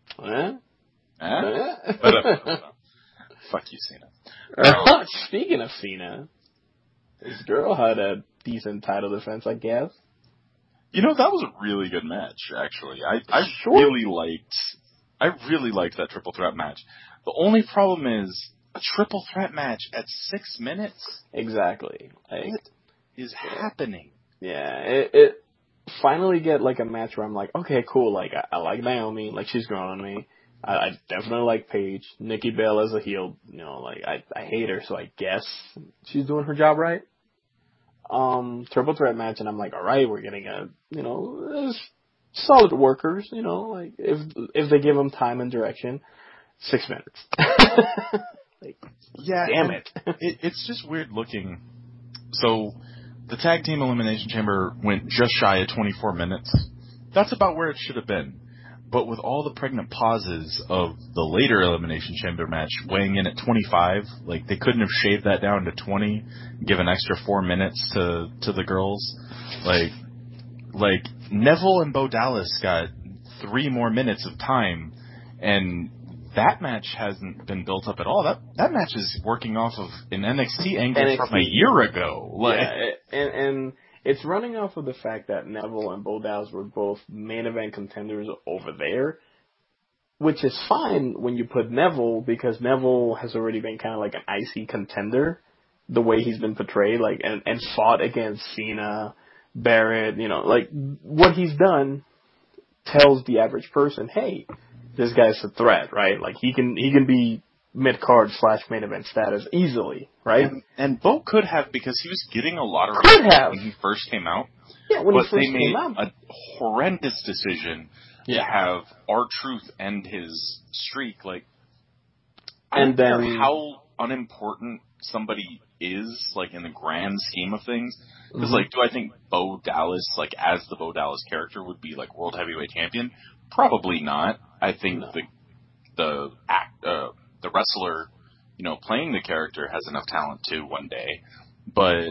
Fuck you, Cena. Speaking of Cena, this girl had a decent title defense, I guess. You know, that was a really good match, actually. I really liked that triple threat match. The only problem is a triple threat match at 6 minutes? Exactly. What is happening? Yeah, it finally get like a match where I'm like, okay, cool, like I like Naomi, like she's growing on me. I definitely like Paige. Nikki Bella as a heel, you know, like I hate her, so I guess she's doing her job right. Triple threat match, and I'm like, all right, we're getting solid workers, you know, like if they give them time and direction, 6 minutes. Like, yeah, damn it. It's just weird looking. So the tag team elimination chamber went just shy of 24 minutes. That's about where it should have been. But with all the pregnant pauses of the later elimination chamber match weighing in at 25, like they couldn't have shaved that down to 20, give an extra 4 minutes to the girls. Like Neville and Bo Dallas got 3 more minutes of time, and that match hasn't been built up at all. That match is working off of an NXT angle from a year ago. And it's running off of the fact that Neville and Bo Dallas were both main event contenders over there, which is fine when you put Neville, because Neville has already been kind of like an icy contender, the way he's been portrayed, like and fought against Cena, Barrett, like what he's done tells the average person, hey, this guy's a threat, right? Like he can be mid-card / main event status easily, right? And Bo could have, because he was getting a lot of when he first came out. Yeah, when he first came out. But they made a horrendous decision to have R-Truth end his streak. Like, I don't care how unimportant somebody is, like, in the grand scheme of things. Because, like, do I think Bo Dallas, like, as the Bo Dallas character, would be, like, World Heavyweight Champion? Probably not. I think the wrestler, playing the character has enough talent to one day. But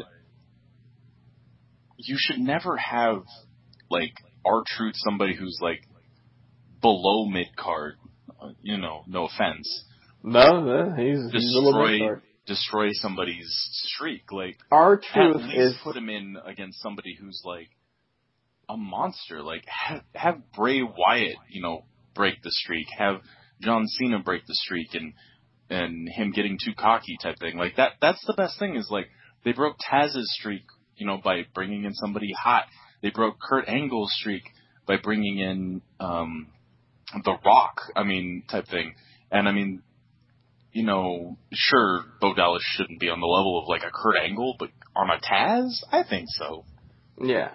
you should never have, like, R-Truth, somebody who's, like, below mid-card, no offense. No, he's below mid-card. Destroy somebody's streak. Like, R-Truth is put him in against somebody who's, like, a monster. Like, have Bray Wyatt, break the streak. Have John Cena break the streak and him getting too cocky type thing. Like, that's the best thing is, like, they broke Taz's streak, by bringing in somebody hot. They broke Kurt Angle's streak by bringing in The Rock, type thing. And, sure, Bo Dallas shouldn't be on the level of, like, a Kurt Angle, but on a Taz? I think so. Yeah.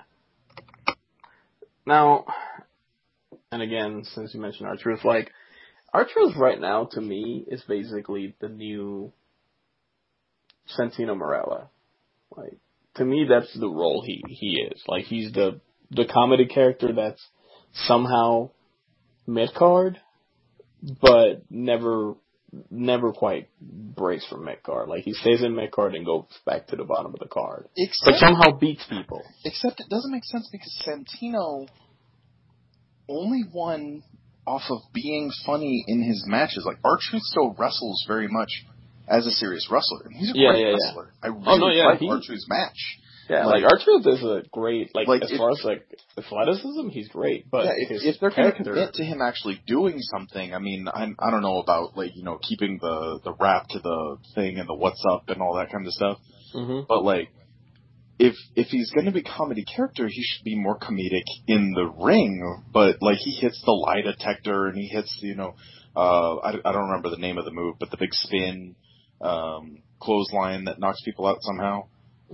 Now, and again, since you mentioned R-Truth, like, R-Truth right now, to me, is basically the new Santino Marella. Like, to me, that's the role he is. Like, he's the comedy character that's somehow mid-card, but never quite breaks from mid-card. Like, he stays in mid-card and goes back to the bottom of the card. But somehow beats people. Except it doesn't make sense because Santino only won off of being funny in his matches. Like, R-Truth still wrestles very much as a serious wrestler. And he's a great wrestler. I really like R-Truth's match. Yeah, like R-Truth is a great, like as far as, like, athleticism, he's great. But if they're going to commit to him actually doing something, I don't know about, like, keeping the rap to the thing and the what's up and all that kind of stuff. Mm-hmm. But, like, if he's going to be comedy character, he should be more comedic in the ring. But, like, he hits the lie detector and he hits, I don't remember the name of the move, but the big spin, clothesline that knocks people out somehow.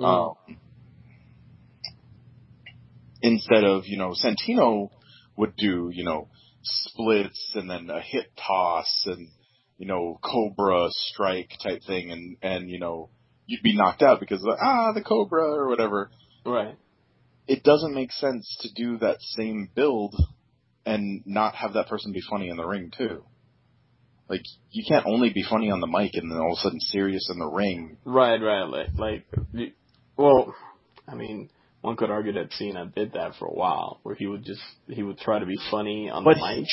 Instead of, Santino would do, splits and then a hip toss and, Cobra strike type thing and you'd be knocked out because of the Cobra or whatever. Right. It doesn't make sense to do that same build and not have that person be funny in the ring too. Like, you can't only be funny on the mic and then all of a sudden serious in the ring. Right. One could argue that Cena did that for a while, where he would try to be funny on the mic. But he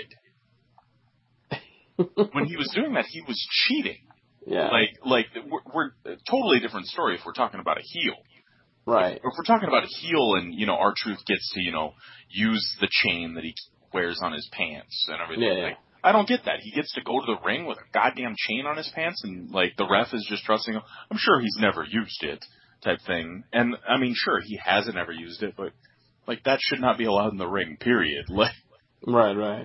cheated. When he was doing that, he was cheating. Yeah. Like we're a totally different story if we're talking about a heel. Right. If we're talking about a heel and, R-Truth gets to, use the chain that he wears on his pants and everything. Yeah. Like, I don't get that. He gets to go to the ring with a goddamn chain on his pants and, like, the ref is just trusting him. I'm sure he's never used it type thing. And, sure, he hasn't ever used it, but, like, that should not be allowed in the ring, period. Like, Right.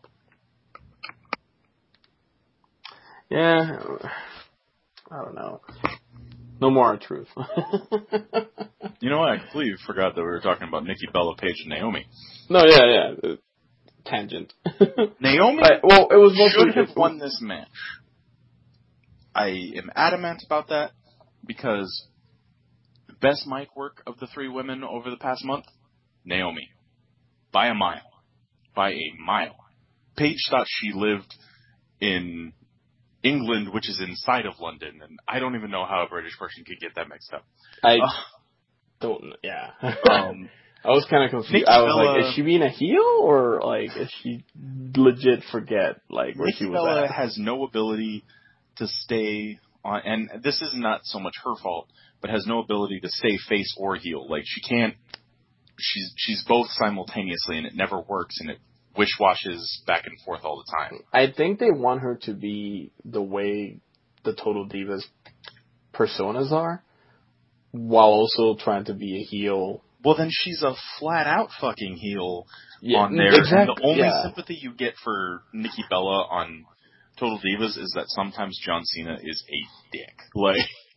Yeah. I don't know. No more R-Truth. You know what? I completely forgot that we were talking about Nikki Bella, Paige, and Naomi. No, yeah. Tangent. Naomi it was should have won this match. I am adamant about that because best mic work of the three women over the past month, Naomi. By a mile. By a mile. Paige thought she lived in England, which is inside of London, and I don't even know how a British person could get that mixed up. I was kind of confused. I was like, is she being a heel, or like, is she legit forget like where she was Bella at? has no ability to stay on, and this is not so much her fault, but has no ability to stay face or heel. Like, she can't. She's both simultaneously, and it never works, and it wish-washes back and forth all the time. I think they want her to be the way the Total Divas personas are, while also trying to be a heel. Well, then she's a flat-out fucking heel on there. Exactly. And the only sympathy you get for Nikki Bella on Total Divas is that sometimes John Cena is a dick. Like,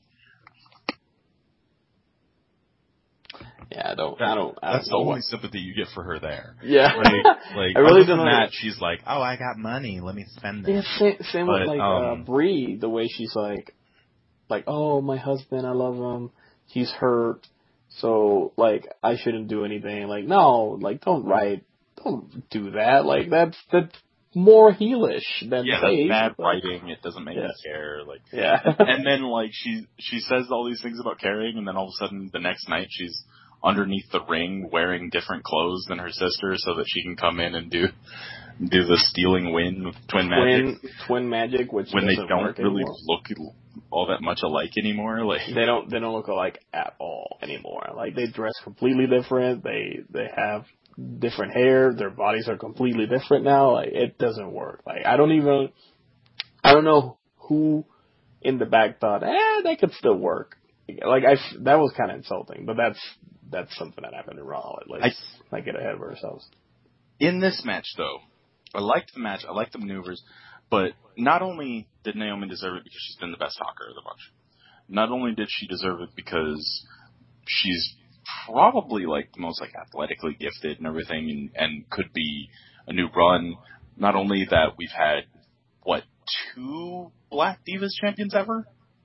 yeah, that's the only sympathy you get for her there. Yeah. Like I really other than don't that, she's like, oh, I got money, let me spend it. Yeah, same with like Brie, the way she's like, oh, my husband, I love him, he's hurt, so like I shouldn't do anything. Like, no, like don't do that. Like that's more heelish than that's bad writing. It doesn't make me care. Like, and then like she says all these things about caring, and then all of a sudden the next night she's underneath the ring wearing different clothes than her sister so that she can come in and do the stealing win with twin magic, which when they don't really anymore. look all that much alike anymore. Like, they don't look alike at all anymore. Like, they dress completely different. They have different hair. Their bodies are completely different now. Like, it doesn't work. Like, I don't know who in the back thought, that could still work. Like, that was kind of insulting, but that's something that happened in Raw. Let's not get ahead of ourselves. In this match, though, I liked the match. I liked the maneuvers. But not only did Naomi deserve it because she's been the best talker of the bunch, not only did she deserve it because she's probably like the most like athletically gifted and everything, and could be a new run. Not only that, we've had, 2 Black Divas champions ever?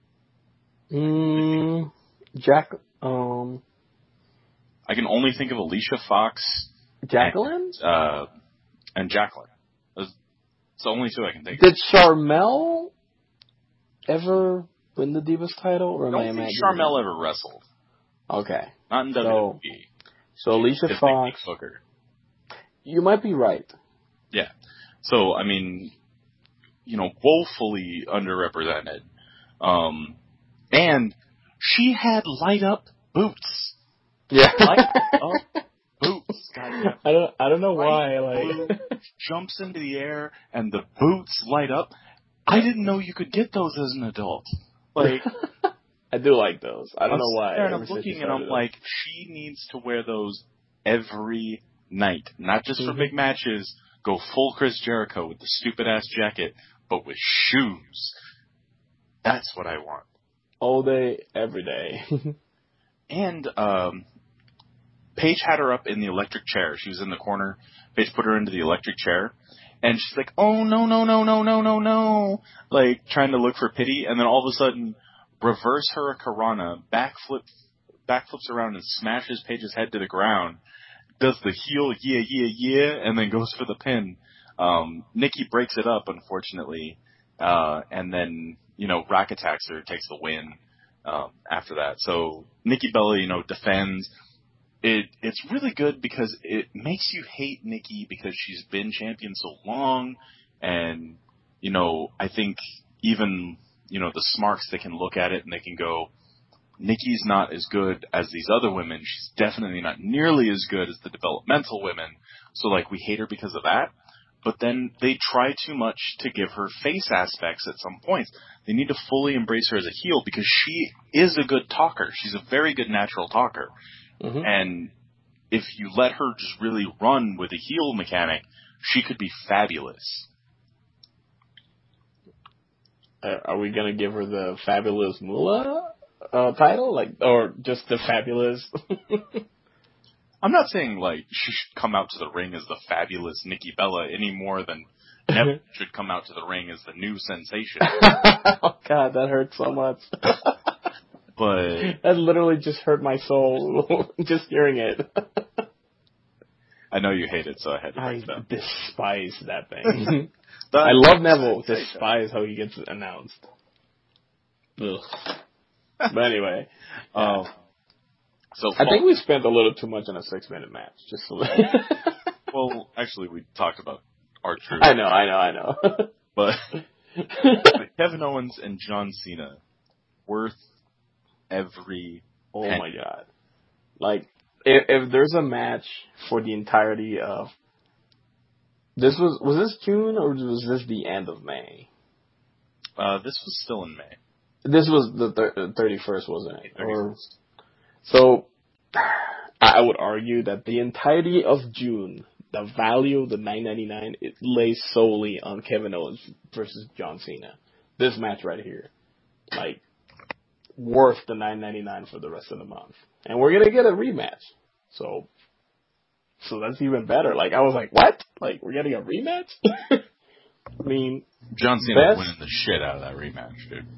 I can only think of Alicia Fox, Jacqueline, and Jacqueline. It's the only 2 I can think of. Did Sharmell ever win the Divas title? Or I don't think Sharmell ever wrestled. Okay. Not in WWE. So Alicia Fox. You might be right. Yeah. So, I mean, woefully underrepresented. And she had light up boots. Yeah. Light up boots. God, I don't know why. Like, jumps into the air and the boots light up. I didn't know you could get those as an adult. Like, I do like those. I don't know why. And I'm looking and I'm like, she needs to wear those every night, not just for big matches. Go full Chris Jericho with the stupid ass jacket, but with shoes. That's what I want. All day, every day. And Paige had her up in the electric chair. She was in the corner. Paige put her into the electric chair. And she's like, oh, no. Like, trying to look for pity. And then all of a sudden, reverse hurricanrana, backflips around and smashes Paige's head to the ground. Does the heel, yeah, and then goes for the pin. Nikki breaks it up, unfortunately. And then, Rock attacks her, takes the win after that. So, Nikki Bella, defends. It's really good because it makes you hate Nikki because she's been champion so long. And, I think even, the smarks, they can look at it and they can go, Nikki's not as good as these other women. She's definitely not nearly as good as the developmental women. So, we hate her because of that. But then they try too much to give her face aspects at some points. They need to fully embrace her as a heel because she is a good talker. She's a very good natural talker. Mm-hmm. And if you let her just really run with a heel mechanic, she could be fabulous. Are we going to give her the Fabulous Moolah title? Or just the Fabulous? I'm not saying, she should come out to the ring as the fabulous Nikki Bella any more than Neville should come out to the ring as the new sensation. Oh, God, that hurts so much. But that literally just hurt my soul just hearing it. I know you hate it, so I had to I bring it up. despise that thing. I love Neville. Despise how he gets announced. Ugh. But anyway, so I think we spent a little too much on a 6-minute match. Just so well, actually, we talked about R-Truth. I know. But Kevin Owens and John Cena, worth every penny. My god! Like, if there's a match for the entirety of this was this June or was this the end of May? This was still in May. This was the 31st, wasn't it? 31st. So, I would argue that the entirety of June, the value of the $9.99, it lays solely on Kevin Owens versus John Cena. This match right here, like, worth the $9.99 for the rest of the month, and we're gonna get a rematch. So that's even better. Like, I was like, what? Like, we're getting a rematch? I mean, John Cena winning the shit out of that rematch, dude.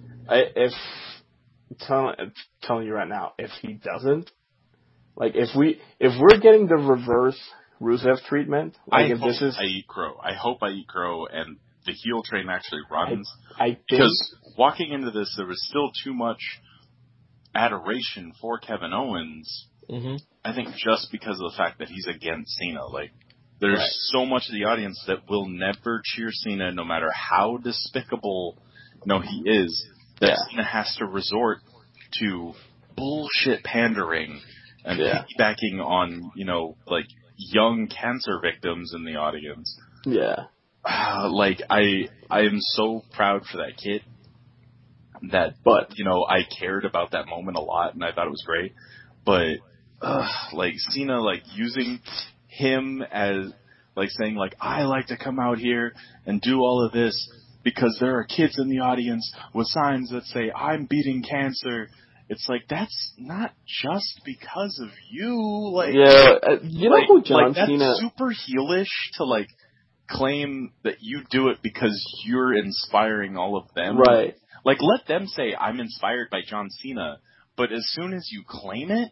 Telling you right now, if he doesn't, like, if we're getting the reverse Rusev treatment, like, I hope I eat crow and the heel train actually runs. Because walking into this, there was still too much adoration for Kevin Owens. Mm-hmm. I think just because of the fact that he's against Cena. Like, there's so much of the audience that will never cheer Cena, no matter how despicable, he is. That Cena has to resort to bullshit pandering and piggybacking on, like, young cancer victims in the audience. Yeah. Like, I am so proud for that kid that, I cared about that moment a lot and I thought it was great. But, like, Cena, like, using him as, like, saying, like, I like to come out here and do all of this because there are kids in the audience with signs that say, I'm beating cancer. It's like, that's not just because of you. Like, know who John Cena... That's super heelish to, like, claim that you do it because you're inspiring all of them. Right. Like, let them say, I'm inspired by John Cena, but as soon as you claim it,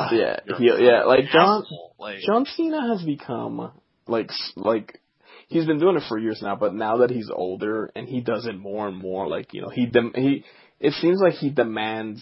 John Cena has become, like, he's been doing it for years now, but now that he's older and he does it more and more, like, it seems like he demands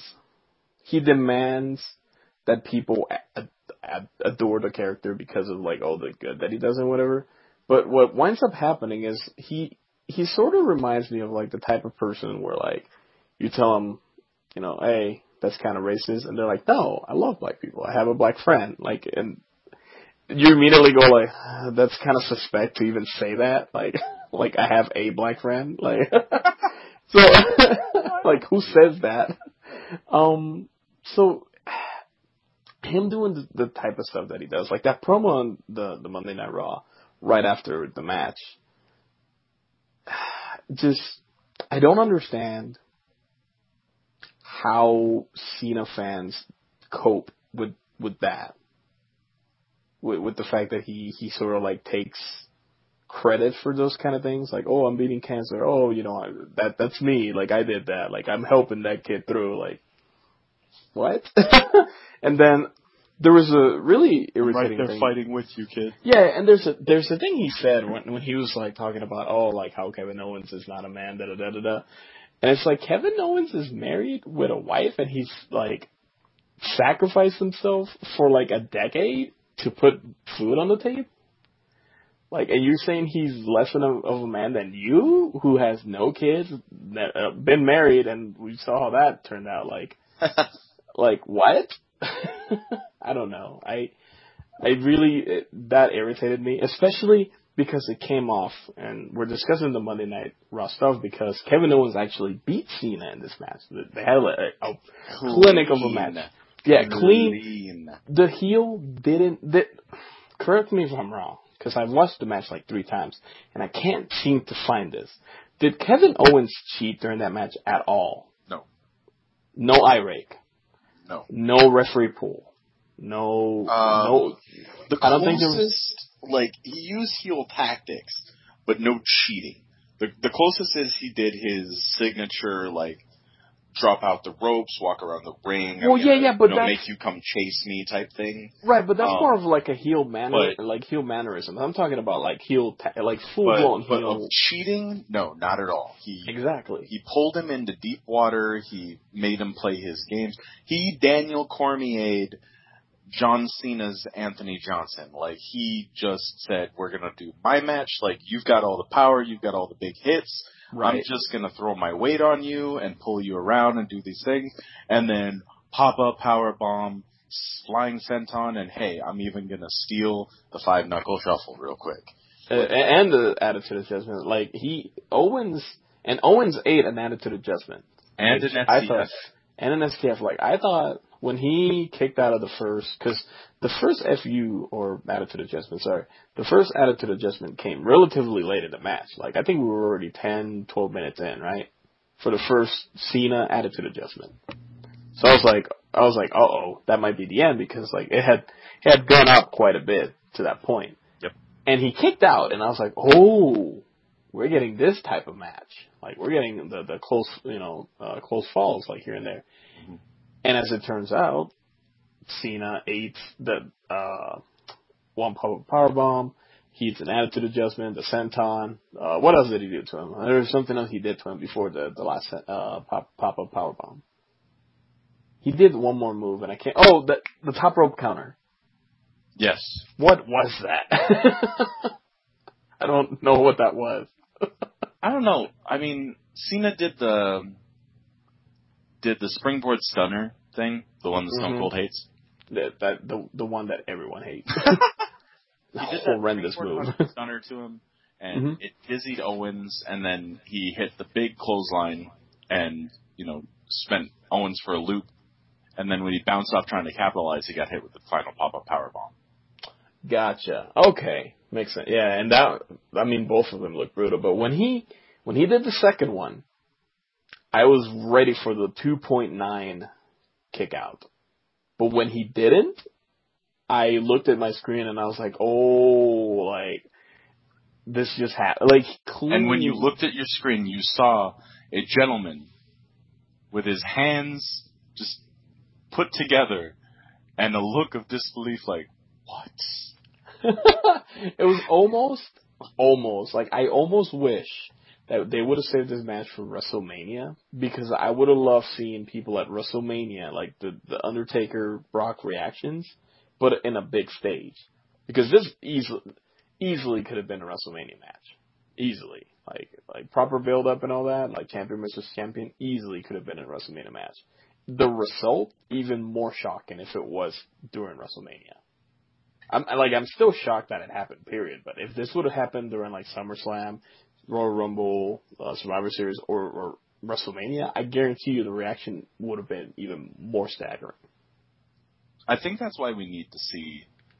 that people adore the character because of, like, all the good that he does and whatever. But what winds up happening is he sort of reminds me of, like, the type of person where, like, you tell him, hey, that's kind of racist, and they're like, no, I love black people. I have a black friend. Like, and you immediately go, like, that's kind of suspect to even say that. Like I have a black friend. Like, so, like, who says that? So, him doing the type of stuff that he does, like that promo on the Monday Night Raw right after the match, just, I don't understand how Cena fans cope with that. With the fact that he sort of, like, takes credit for those kind of things. Like, oh, I'm beating cancer. Oh, that's me. Like, I did that. Like, I'm helping that kid through. Like, what? And then there was a really irritating thing. Thing. Fighting with you, kid. Yeah, and there's a thing he said when he was, like, talking about, like, how Kevin Owens is not a man, da-da-da-da-da. And it's like, Kevin Owens is married with a wife and he's, like, sacrificed himself for, like, a decade to put food on the table? Like, and you're saying he's less of a man than you, who has no kids, that been married, and we saw how that turned out. Like, like, what? I don't know. I really, that irritated me, especially because it came off, and we're discussing the Monday Night Raw stuff, because Kevin Owens actually beat Cena in this match. They had a clinic of a match. Yeah, clean. The heel correct me if I'm wrong, because I've watched the match like 3 times, and I can't seem to find this. Did Kevin Owens cheat during that match at all? No. No eye rake? No. No referee pull? No. The I don't think there was, like, he used heel tactics, but no cheating. The closest is he did his signature, like, drop out the ropes, walk around the ring. Well, but that's make you come chase me type thing. Right, but that's more of like a heel mannerism. I'm talking about like full blown heel. But of cheating, no, not at all. Exactly. He pulled him into deep water. He made him play his games. He Daniel Cormier'd John Cena's Anthony Johnson. Like, he just said, we're going to do my match. Like, you've got all the power. You've got all the big hits. Right. I'm just going to throw my weight on you and pull you around and do these things. And then pop up, power bomb, flying senton, and hey, I'm even going to steal the 5-knuckle shuffle real quick. And the attitude adjustment. Like, Owens ate an attitude adjustment. And an STF. And an STF. Like, I thought when he kicked out of the first, because the first FU, or attitude adjustment, the first attitude adjustment came relatively late in the match. Like, I think we were already 10, 12 minutes in, right? For the first Cena attitude adjustment. So I was like, uh-oh, that might be the end, because, like, it had gone up quite a bit to that point. Yep. And he kicked out, and I was like, oh, we're getting this type of match. Like, we're getting the close, close falls, like, here and there. Mm-hmm. And as it turns out, Cena ate the one pop-up powerbomb. He eats an attitude adjustment, the senton. What else did he do to him? There was something else he did to him before the last pop-up powerbomb. He did one more move, and I can't... Oh, the top rope counter. Yes. What was that? I don't know what that was. I don't know. I mean, Cena did the springboard stunner thing, the one that Stone Cold hates. The one that everyone hates. He did that horrendous move. Stunner to him, and it dizzied Owens, and then he hit the big clothesline, and spent Owens for a loop. And then when he bounced off trying to capitalize, he got hit with the final pop-up powerbomb. Gotcha. Okay, makes sense. Yeah, and both of them look brutal. But when he did the second one, I was ready for the 2.9 kick out. But when he didn't, I looked at my screen and I was like, oh, like, this just happened. Like, clean. And when you looked at your screen, you saw a gentleman with his hands just put together and a look of disbelief like, what? It was almost, like, I almost wish that they would have saved this match for WrestleMania, because I would have loved seeing people at WrestleMania, like the Undertaker Brock reactions, but in a big stage. Because this easily could have been a WrestleMania match. Easily. Like proper build up and all that, like champion versus champion, easily could have been a WrestleMania match. The result, even more shocking if it was during WrestleMania. I'm still shocked that it happened, period. But if this would have happened during like SummerSlam, Royal Rumble, Survivor Series, or WrestleMania, I guarantee you the reaction would have been even more staggering. I think that's why we need to see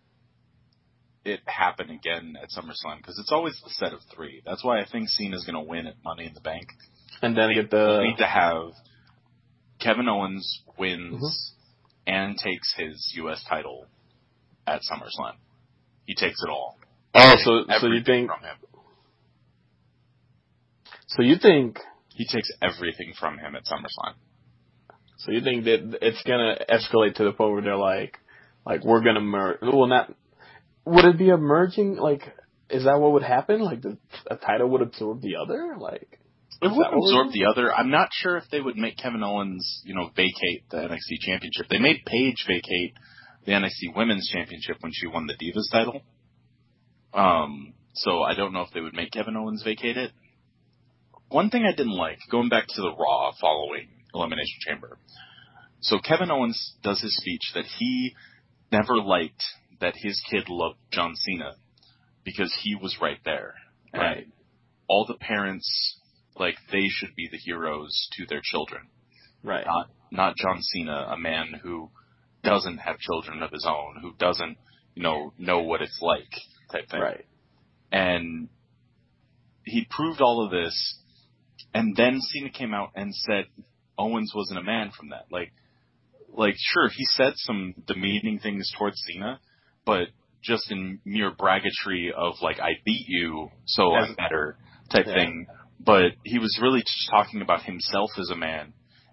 it happen again at SummerSlam, because it's always the set of 3. That's why I think Cena's going to win at Money in the Bank. And then we need to have Kevin Owens wins and takes his U.S. title at SummerSlam. He takes it all. Oh, so you think from him. So you think he takes everything from him at SummerSlam? So you think that it's gonna escalate to the point where they're like we're gonna merge? Well, not. Would it be a merging? Like, is that what would happen? Like, a title would absorb the other? Like, it would absorb the other. I'm not sure if they would make Kevin Owens, vacate the NXT Championship. They made Paige vacate the NXT Women's Championship when she won the Divas title. So I don't know if they would make Kevin Owens vacate it. One thing I didn't like, going back to the Raw following Elimination Chamber. So Kevin Owens does his speech that he never liked that his kid loved John Cena because he was right there. Right. And all the parents, they should be the heroes to their children. Right. Not John Cena, a man who doesn't have children of his own, who doesn't, know what it's like type thing. Right. And he proved all of this, and then Cena came out and said Owens wasn't a man from that. Sure, he said some demeaning things towards Cena, but just in mere braggatry of, I beat you, so I'm better type thing. But he was really just talking about himself as a man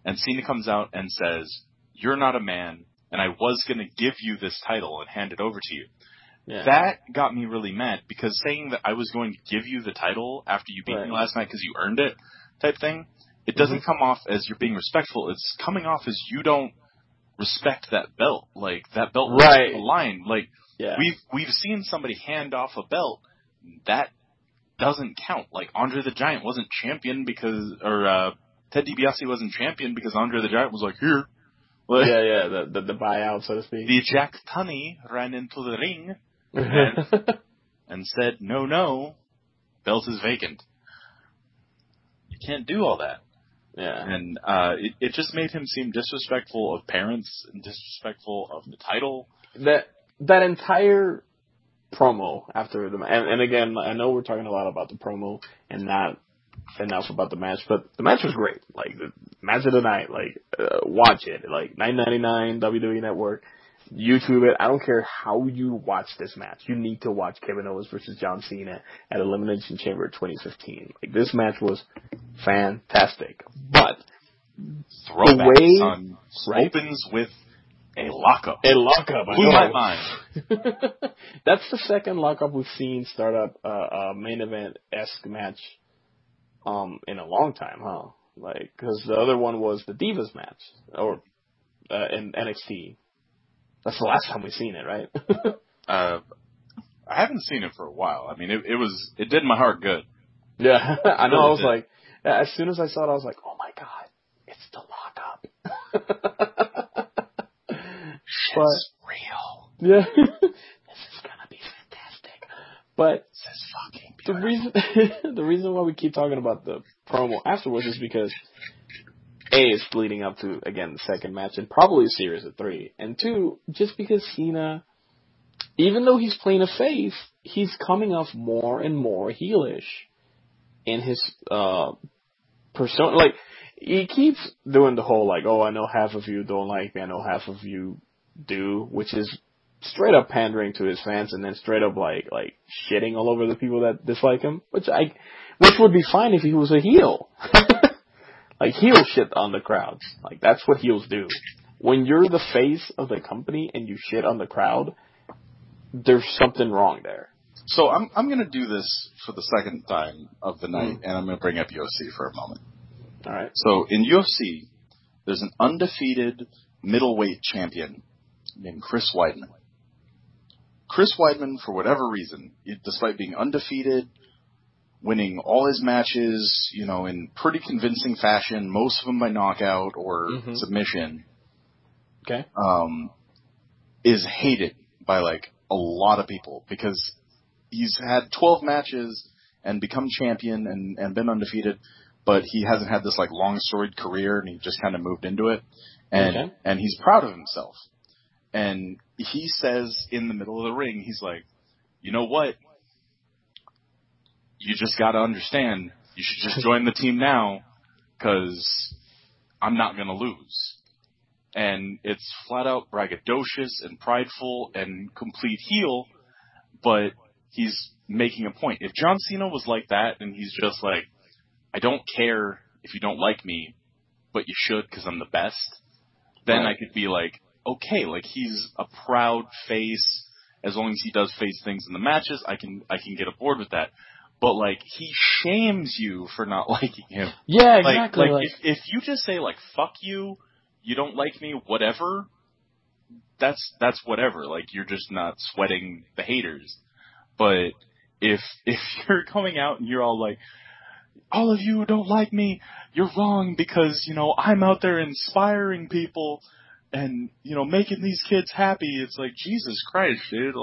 and Cena comes out and says, "You're not a man, and I was going to give you this title and hand it over to you." Yeah. That got me really mad, because saying that I was going to give you the title after you beat me last night because you earned it type thing, it doesn't come off as you're being respectful. It's coming off as you don't respect that belt. Like, that belt was on the line. Like, we've seen somebody hand off a belt. That doesn't count. Like, Andre the Giant wasn't champion because, or Ted DiBiase wasn't champion because Andre the Giant was like, here. Like, the buyout, so to speak. The Jack Tunney ran into the ring and said, no, belt is vacant. You can't do all that. Yeah. And it just made him seem disrespectful of parents and disrespectful of the title. That entire promo after the and again, I know we're talking a lot about the promo and not enough about the match, but the match was great. Like, the match of the night, like, watch it. Like, $9.99, WWE Network, YouTube it. I don't care how you watch this match. You need to watch Kevin Owens versus John Cena at Elimination Chamber 2015. Like, this match was fantastic. But Throwback, son. Opens with a lockup. A lockup. Blew my mind. That's the second lockup we've seen start up a main event-esque match in a long time, huh? Like, because the other one was the Divas match, or in NXT. That's the last time we've seen it, right? I haven't seen it for a while. I mean, it did my heart good. Yeah, I know. I was like, as soon as I saw it, I was like, oh my god, it's the lockup. Shit's real. Yeah. This is gonna be fantastic. But this is fucking beautiful. The reason why we keep talking about the promo afterwards is because it's leading up to, again, the second match and probably a series of 3. And 2, just because Cena, even though he's playing a face, he's coming off more and more heelish in his persona. Like, he keeps doing the whole, like, oh, I know half of you don't like me, I know half of you do, which is straight up pandering to his fans, and then straight up like shitting all over the people that dislike him, which would be fine if he was a heel. Like, heel shit on the crowds. Like, that's what heels do. When you're the face of the company and you shit on the crowd, there's something wrong there. So I'm gonna do this for the second time of the night, and I'm gonna bring up UFC for a moment. All right. So in UFC, there's an undefeated middleweight champion named Chris Weidman. Chris Weidman, for whatever reason, despite being undefeated, winning all his matches, in pretty convincing fashion, most of them by knockout or submission, okay, is hated by, like, a lot of people because he's had 12 matches and become champion and been undefeated, but he hasn't had this, like, long storied career, and he just kind of moved into it. And he's proud of himself. And he says in the middle of the ring, he's like, you know what? You just got to understand, you should just join the team now, because I'm not going to lose. And it's flat out braggadocious and prideful and complete heel, but he's making a point. If John Cena was like that, and he's just like, I don't care if you don't like me, but you should because I'm the best, then I could be like, okay, like, he's a proud face. As long as he does face things in the matches, I can get aboard with that. But, like, he shames you for not liking him. Yeah, exactly. Like if you just say, like, fuck you, you don't like me, whatever, that's whatever. Like, you're just not sweating the haters. But if you're coming out and you're all like, all of you who don't like me, you're wrong because, I'm out there inspiring people and, making these kids happy. It's like, Jesus Christ, dude.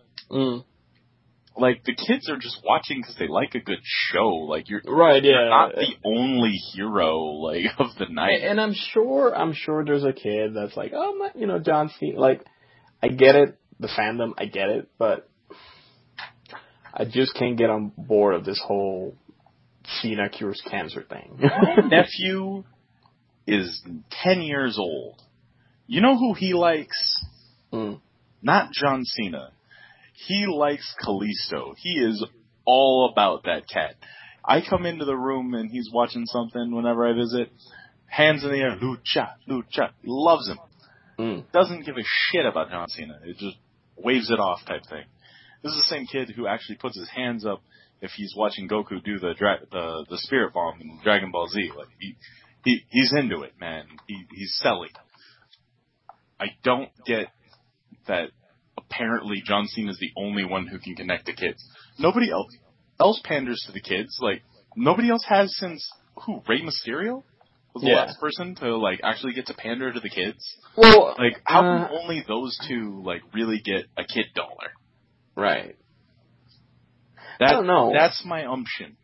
Like, the kids are just watching because they like a good show. Like, you're not the only hero, like, of the night. And I'm sure there's a kid that's like, oh, my, John Cena. Like, I get it, the fandom, I get it, but I just can't get on board of this whole Cena cures cancer thing. My nephew is 10 years old. You know who he likes? Not John Cena. He likes Kalisto. He is all about that cat. I come into the room and he's watching something whenever I visit. hands in the air, lucha, lucha. He loves him. Doesn't give a shit about John Cena. It just waves it off type thing. This is the same kid who actually puts his hands up if he's watching Goku do the Spirit Bomb in Dragon Ball Z. Like he's into it, man. He's selling. I don't get that. Apparently, John Cena is the only one who can connect to kids. Nobody else panders to the kids. Like nobody else has since Rey Mysterio was the last person to like actually get to pander to the kids. Well, like how can only those two like really get a kid dollar? Right. I don't know. That's my umption.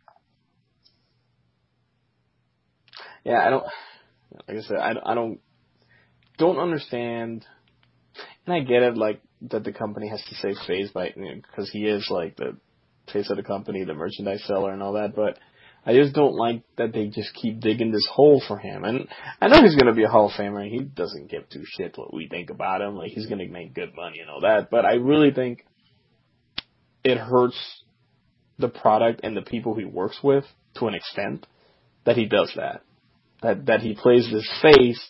Yeah, I don't. Like I said, I don't understand. And I get it, like that the company has to say phase by because he is like the face of the company, the merchandise seller, and all that. But I just don't like that they just keep digging this hole for him. And I know he's gonna be a Hall of Famer. And he doesn't give two shits what we think about him. Like he's gonna make good money and all that. But I really think it hurts the product and the people he works with to an extent that he does that. That he plays this face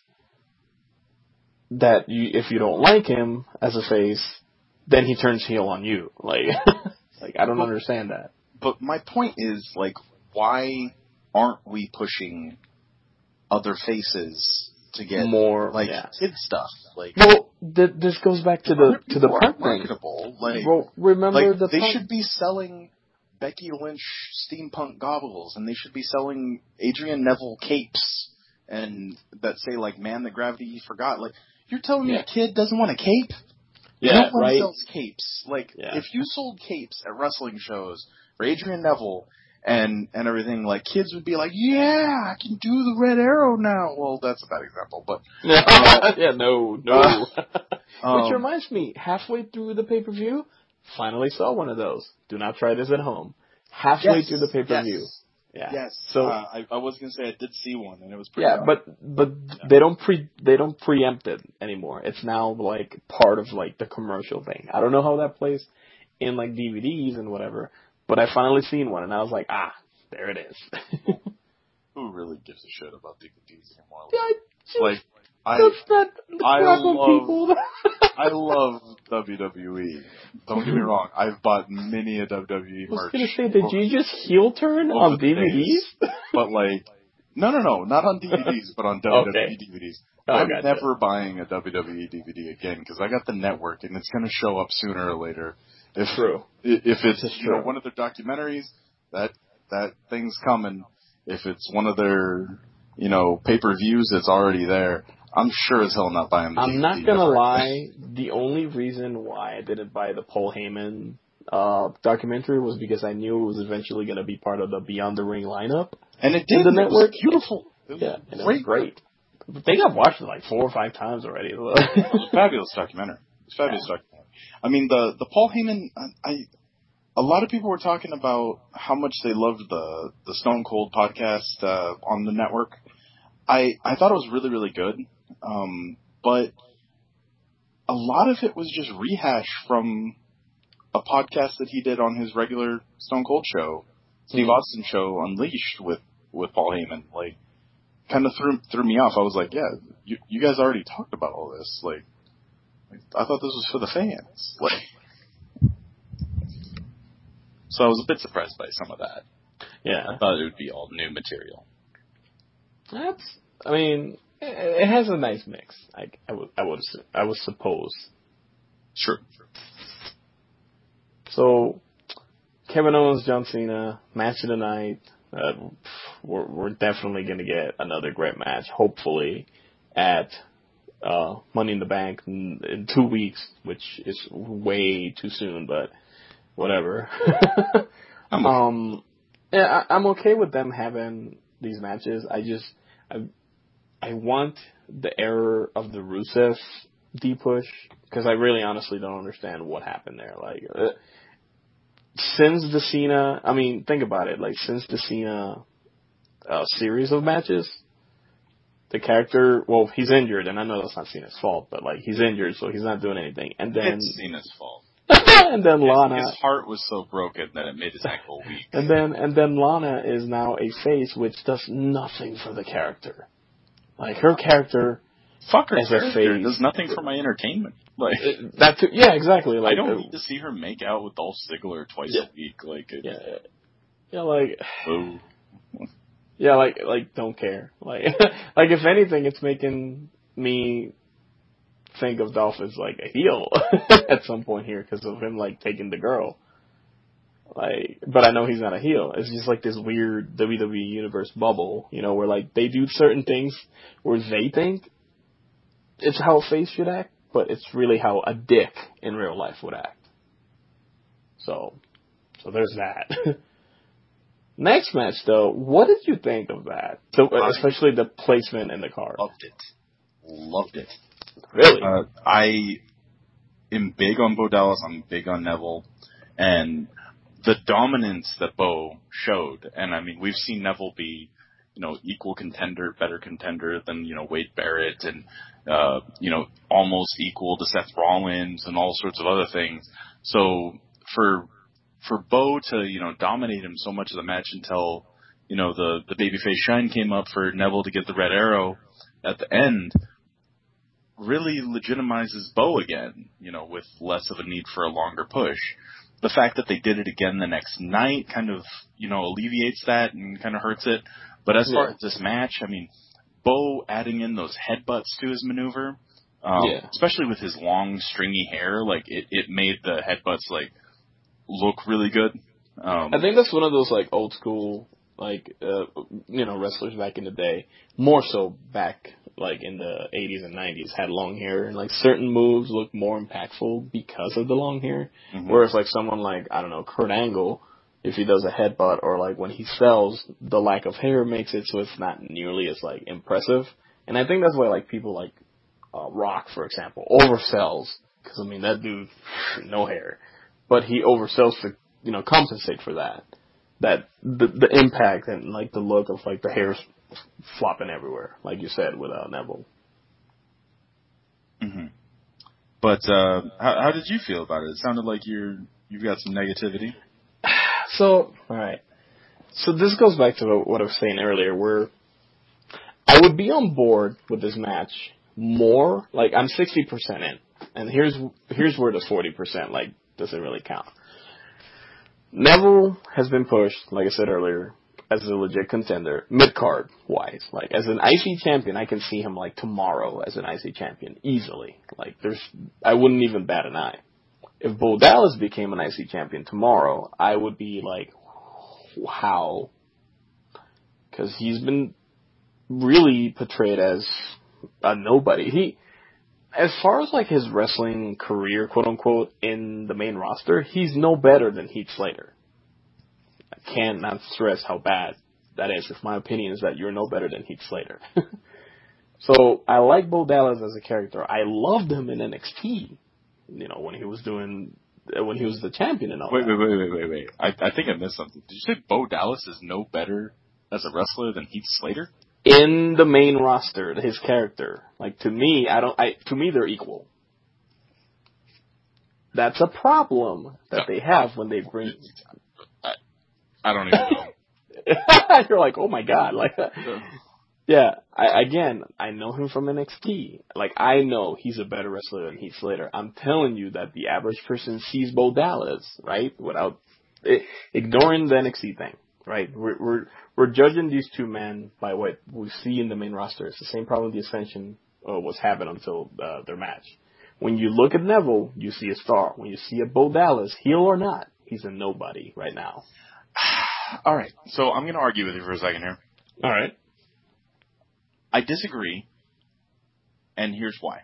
that if you don't like him as a face, then he turns heel on you. Like, I don't understand that. But my point is, like, why aren't we pushing other faces to get more kid stuff? Like, well, this goes back to the punk thing. Like, well, remember they should be selling Becky Lynch steampunk goggles, and they should be selling Adrian Neville capes, and that say like "Man, the gravity you forgot." Like, you're telling me a kid doesn't want a cape? Yeah, no one sells capes. Like, if you sold capes at wrestling shows for Adrian Neville and everything, like kids would be like, "Yeah, I can do the Red Arrow now." Well, that's a bad example, but no. Which reminds me, halfway through the pay-per-view, finally saw one of those. Do not try this at home. Halfway through the pay-per-view. Yeah. Yes. So I was gonna say I did see one, and it was pretty. Yeah, but they don't preempt it anymore. It's now like part of like the commercial thing. I don't know how that plays in like DVDs and whatever, but I finally seen one, and I was like, there it is. Who really gives a shit about DVDs anymore? Yeah, I love WWE. Don't get me wrong. I've bought many a WWE merch. I was going to say, did you just heel turn on DVDs? But like, no, not on DVDs, but on WWE DVDs. I'm never buying a WWE DVD again because I got the network and it's going to show up sooner or later. If it's one of their documentaries, that thing's coming. If it's one of their pay-per-views, it's already there. I'm sure as hell not buying the DVD. I'm not gonna lie, the only reason why I didn't buy the Paul Heyman documentary was because I knew it was eventually gonna be part of the Beyond the Ring lineup. And it did. The network. It was beautiful. It was great. I think I've watched it like 4 or 5 times already. It was a fabulous documentary. I mean, the Paul Heyman, a lot of people were talking about how much they loved the Stone Cold podcast on the network. I thought it was really, really good. But a lot of it was just rehash from a podcast that he did on his regular Stone Cold show, Steve Austin show, Unleashed with Paul Heyman. Like, kind of threw me off. I was like, yeah, you guys already talked about all this. Like, I thought this was for the fans. Like, so I was a bit surprised by some of that. Yeah, I thought it would be all new material. I mean, it has a nice mix. I would suppose. Sure. So, Kevin Owens, John Cena, match of the night. We're definitely going to get another great match, hopefully, at Money in the Bank in 2 weeks, which is way too soon, but whatever. I'm okay with them having these matches. I want the error of the Rusev D-push, because I really honestly don't understand what happened there. Like, since the Cena, I mean, think about it, like, since the Cena series of matches, the character, well, he's injured, and I know that's not Cena's fault, but, like, he's injured, so he's not doing anything. And then it's Cena's fault. And then Lana, his heart was so broken that it made his ankle weak. And then Lana is now a face, which does nothing for the character. Like, her character... Fuck her as a character. face. Does nothing for my entertainment. Like that too, yeah, exactly. Like, I don't need to see her make out with Dolph Ziggler twice a week. Like, like, boo. Yeah, like don't care. Like, like if anything, it's making me think of Dolph as like a heel at some point here because of him like taking the girl. Like, but I know he's not a heel. It's just like this weird WWE universe bubble, you know, where like they do certain things where they think it's how a face should act, but it's really how a dick in real life would act. So there's that. Next match, though, what did you think of that? So, especially the placement in the card. Loved it. Really? I am big on Bo Dallas. I'm big on Neville. And the dominance that Bo showed, and I mean, we've seen Neville be, you know, equal contender, better contender than, you know, Wade Barrett and, you know, almost equal to Seth Rollins and all sorts of other things. So for Bo to, you know, dominate him so much of the match until, you know, the babyface shine came up for Neville to get the red arrow at the end really legitimizes Bo again, you know, with less of a need for a longer push. The fact that they did it again the next night kind of, you know, alleviates that and kind of hurts it. But as far as this match, I mean, Bo adding in those headbutts to his maneuver, especially with his long, stringy hair, like, it made the headbutts, like, look really good. I think that's one of those, like, old school, like, you know, wrestlers back in the day, more so back, like, in the 80s and 90s, had long hair, and, like, certain moves look more impactful because of the long hair, whereas, like, someone like, I don't know, Kurt Angle, if he does a headbutt, or, like, when he sells, the lack of hair makes it so it's not nearly as, like, impressive, and I think that's why, like, people like Rock, for example, oversells, because, I mean, that dude, no hair, but he oversells to, you know, compensate for that the impact and like the look of like the hair's flopping everywhere, like you said with Neville. But how did you feel about it? It sounded like you've got some negativity. So all right, so this goes back to what I was saying earlier, where I would be on board with this match more. Like, I'm 60% in, and here's where the 40% like doesn't really count. Neville has been pushed, like I said earlier, as a legit contender, mid-card wise. Like, as an IC champion, I can see him, like, tomorrow as an IC champion, easily. Like, I wouldn't even bat an eye. If Bo Dallas became an IC champion tomorrow, I would be like, how? Because he's been really portrayed as a nobody. As far as, like, his wrestling career, quote-unquote, in the main roster, he's no better than Heath Slater. I cannot stress how bad that is. If my opinion is that you're no better than Heath Slater. So, I like Bo Dallas as a character. I loved him in NXT, you know, when he was the champion and all that. Wait. I think I missed something. Did you say Bo Dallas is no better as a wrestler than Heath Slater? In the main roster, his character. Like, to me, to me, they're equal. That's a problem that they have when they bring... I don't even know. You're like, oh my god. Like, yeah, I know him from NXT. Like, I know he's a better wrestler than Heath Slater. I'm telling you that the average person sees Bo Dallas, right? Without ignoring the NXT thing, right? We're judging these two men by what we see in the main roster. It's the same problem the Ascension was having until their match. When you look at Neville, you see a star. When you see a Bo Dallas, heel or not, he's a nobody right now. All right, so I'm going to argue with you for a second here. All right. I disagree, and here's why.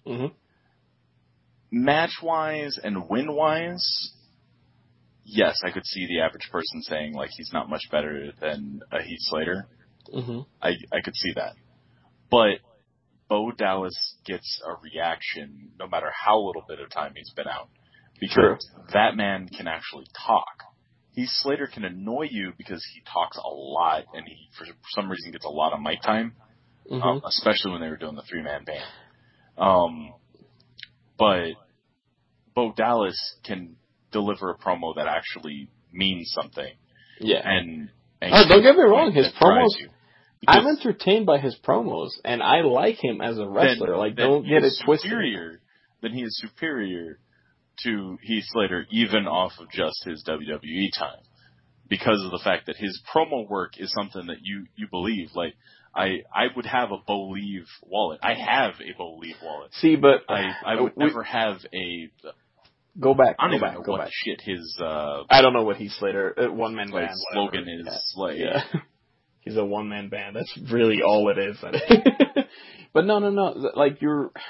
Match-wise and win-wise, yes, I could see the average person saying, like, he's not much better than a Heath Slater. I could see that. But Bo Dallas gets a reaction no matter how little bit of time he's been out. Because that man can actually talk. Heath Slater can annoy you because he talks a lot and he, for some reason, gets a lot of mic time. Especially when they were doing the 3-man band. But Bo Dallas can deliver a promo that actually means something. Yeah. And don't get me wrong, his promos, I'm entertained by his promos, and I like him as a wrestler. Don't get it twisted. Then he is superior to Heath Slater, even off of just his WWE time, because of the fact that his promo work is something that you believe. Like, I would have a Believe wallet. I have a Believe wallet. See, but I would never have a. Go back. I don't go even back, know what back. shit his. I don't know what Heath Slater one-man band slogan is. Yeah. He's a one-man band. That's really all it is. But no. Like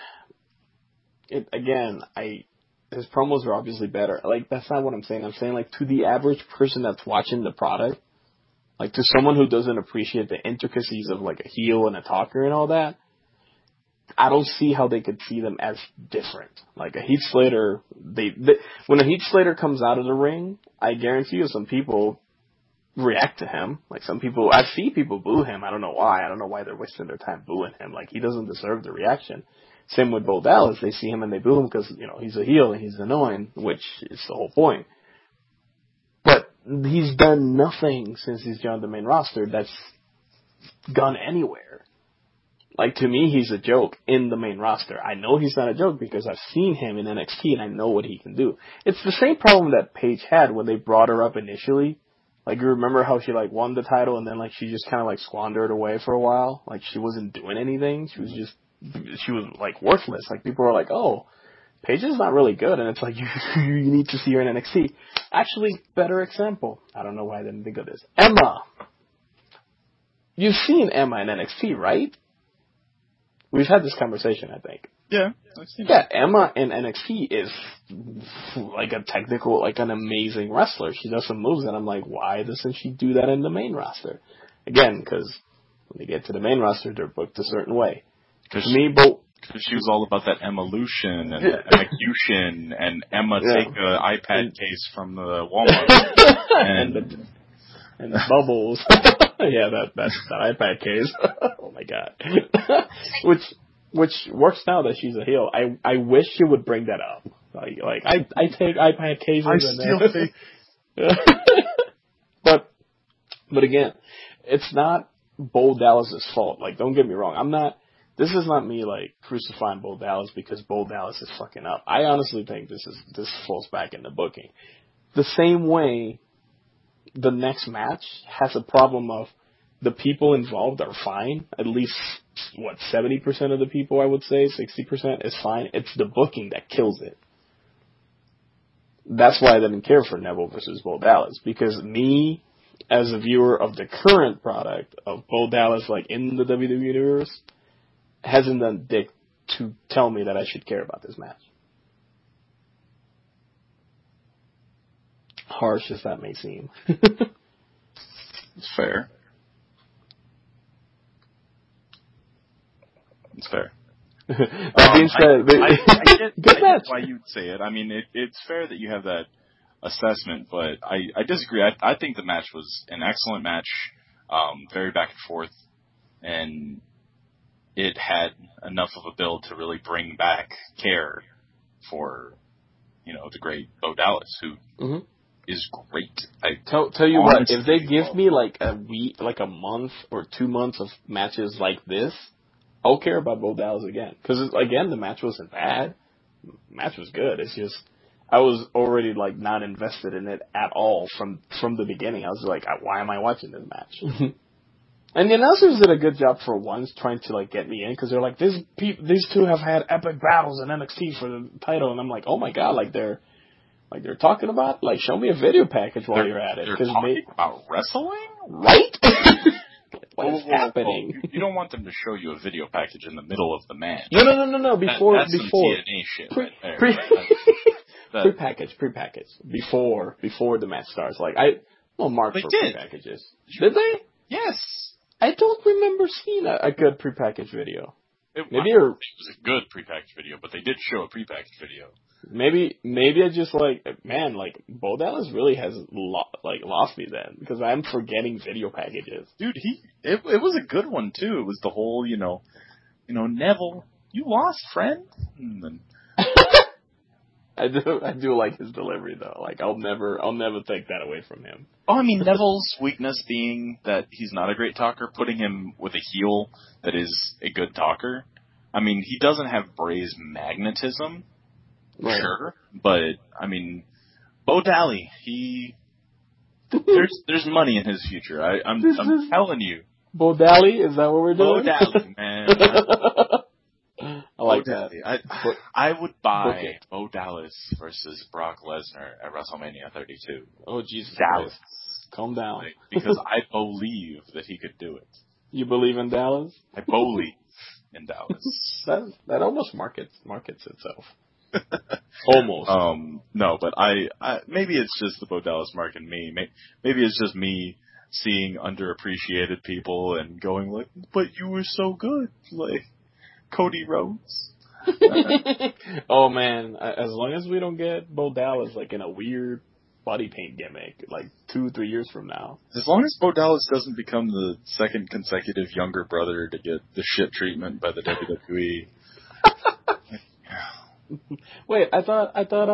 his promos are obviously better. Like, that's not what I'm saying. I'm saying, like, to the average person that's watching the product, like, to someone who doesn't appreciate the intricacies of, like, a heel and a talker and all that, I don't see how they could see them as different. Like, a Heath Slater, when a Heath Slater comes out of the ring, I guarantee you some people react to him. Like, some people, I see people boo him. I don't know why. I don't know why they're wasting their time booing him. Like, he doesn't deserve the reaction. Same with Bo Dallas. They see him and they boo him because, he's a heel and he's annoying, which is the whole point. But he's done nothing since he's joined the main roster that's gone anywhere. Like, to me, he's a joke in the main roster. I know he's not a joke because I've seen him in NXT and I know what he can do. It's the same problem that Paige had when they brought her up initially. Like, you remember how she, like, won the title and then, like, she just kind of, like, squandered away for a while? Like, she wasn't doing anything. She was, like, worthless. Like, people were like, oh, Paige is not really good. And it's like, you need to see her in NXT. Actually, better example. I don't know why I didn't think of this. Emma. You've seen Emma in NXT, right? We've had this conversation, I think. Yeah, I've seen it. Emma in NXT is like a technical, like an amazing wrestler. She does some moves, and I'm like, why doesn't she do that in the main roster? Again, because when they get to the main roster, they're booked a certain way. Because she was all about that Emma-lution and Emma-cution and Emma take an iPad case from the Walmart. and the bubbles. Yeah, that's that iPad case. Oh my god. Which works now that she's a heel. I wish she would bring that up. Like I take iPad cases But again, it's not Bo Dallas's fault. Like, don't get me wrong. This is not me, like, crucifying Bo Dallas because Bo Dallas is fucking up. I honestly think this falls back in the booking. The same way the next match has a problem of the people involved are fine. At least, 70% of the people, I would say, 60% is fine. It's the booking that kills it. That's why I didn't care for Neville versus Bo Dallas. Because me, as a viewer of the current product of Bo Dallas, like, in the WWE Universe, hasn't done dick to tell me that I should care about this match. Harsh as that may seem. It's fair. It's fair. That being said, I get why you'd say it. I mean, it's fair that you have that assessment, but I disagree. I think the match was an excellent match, very back and forth, and it had enough of a build to really bring back care for, the great Bo Dallas, who is great. Tell you what, if they give me like a week, like a month or 2 months of matches like this, I'll care about Bo Dallas again. Because, again, the match wasn't bad. The match was good. It's just, I was already, like, not invested in it at all from the beginning. I was like, why am I watching this match? And the announcers did a good job for once trying to, like, get me in. Because they're like, these two have had epic battles in NXT for the title. And I'm like, oh my god, they're talking about, like, show me a video package while you're at it. They're talking about wrestling? Right? What is happening? You don't want them to show you a video package in the middle of the match. No. Before. Some TNA shit right there. Prepackaged. Before the match starts. Like, I don't mark for prepackages. Did they? Yes. I don't remember seeing a good prepackaged video. It was a good prepackaged video, but they did show a prepackaged video. Maybe I just Bo Dallas really has lost me then because I'm forgetting video packages. Dude, it was a good one too. It was the whole Neville, you lost, friend. And then I do like his delivery though. Like I'll never take that away from him. Oh, I mean, Neville's weakness being that he's not a great talker, putting him with a heel that is a good talker. I mean, he doesn't have Bray's magnetism, Right. sure, but I mean, Bo Dally, there's money in his future. I'm telling you. Bo Dally, is that what we're doing? Bo Dally, man. I like Bo that. Dally. I would buy Bo Dallas versus Brock Lesnar at WrestleMania 32. Oh, Jesus Dallas. Christ. Calm down. Because I believe that he could do it. You believe in Dallas? I believe in Dallas. that almost markets itself. Almost. No, but I maybe it's just the Bo Dallas mark in me. Maybe it's just me seeing underappreciated people and going like, but you were so good, like Cody Rhodes. Oh man, as long as we don't get Bo Dallas like in a weird body paint gimmick, like 2-3 years from now. As long as Bo Dallas doesn't become the second consecutive younger brother to get the shit treatment by the WWE. Wait, I thought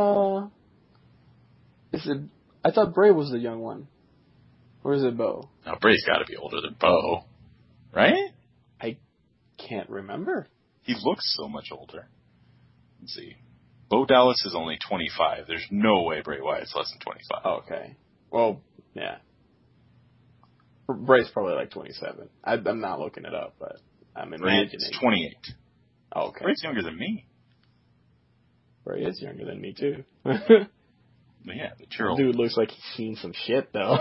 Bray was the young one. Or is it Bo? Now Bray's got to be older than Bo, right? I can't remember. He looks so much older. Let's see. Bo Dallas is only 25. There's no way Bray Wyatt's less than 25. Okay. Well, yeah. Bray's probably like 27. I'm not looking it up, but I'm imagining. Bray's 28. Okay. Bray's younger than me. Bray is younger than me, too. Yeah, but you're old. Dude looks like he's seen some shit, though.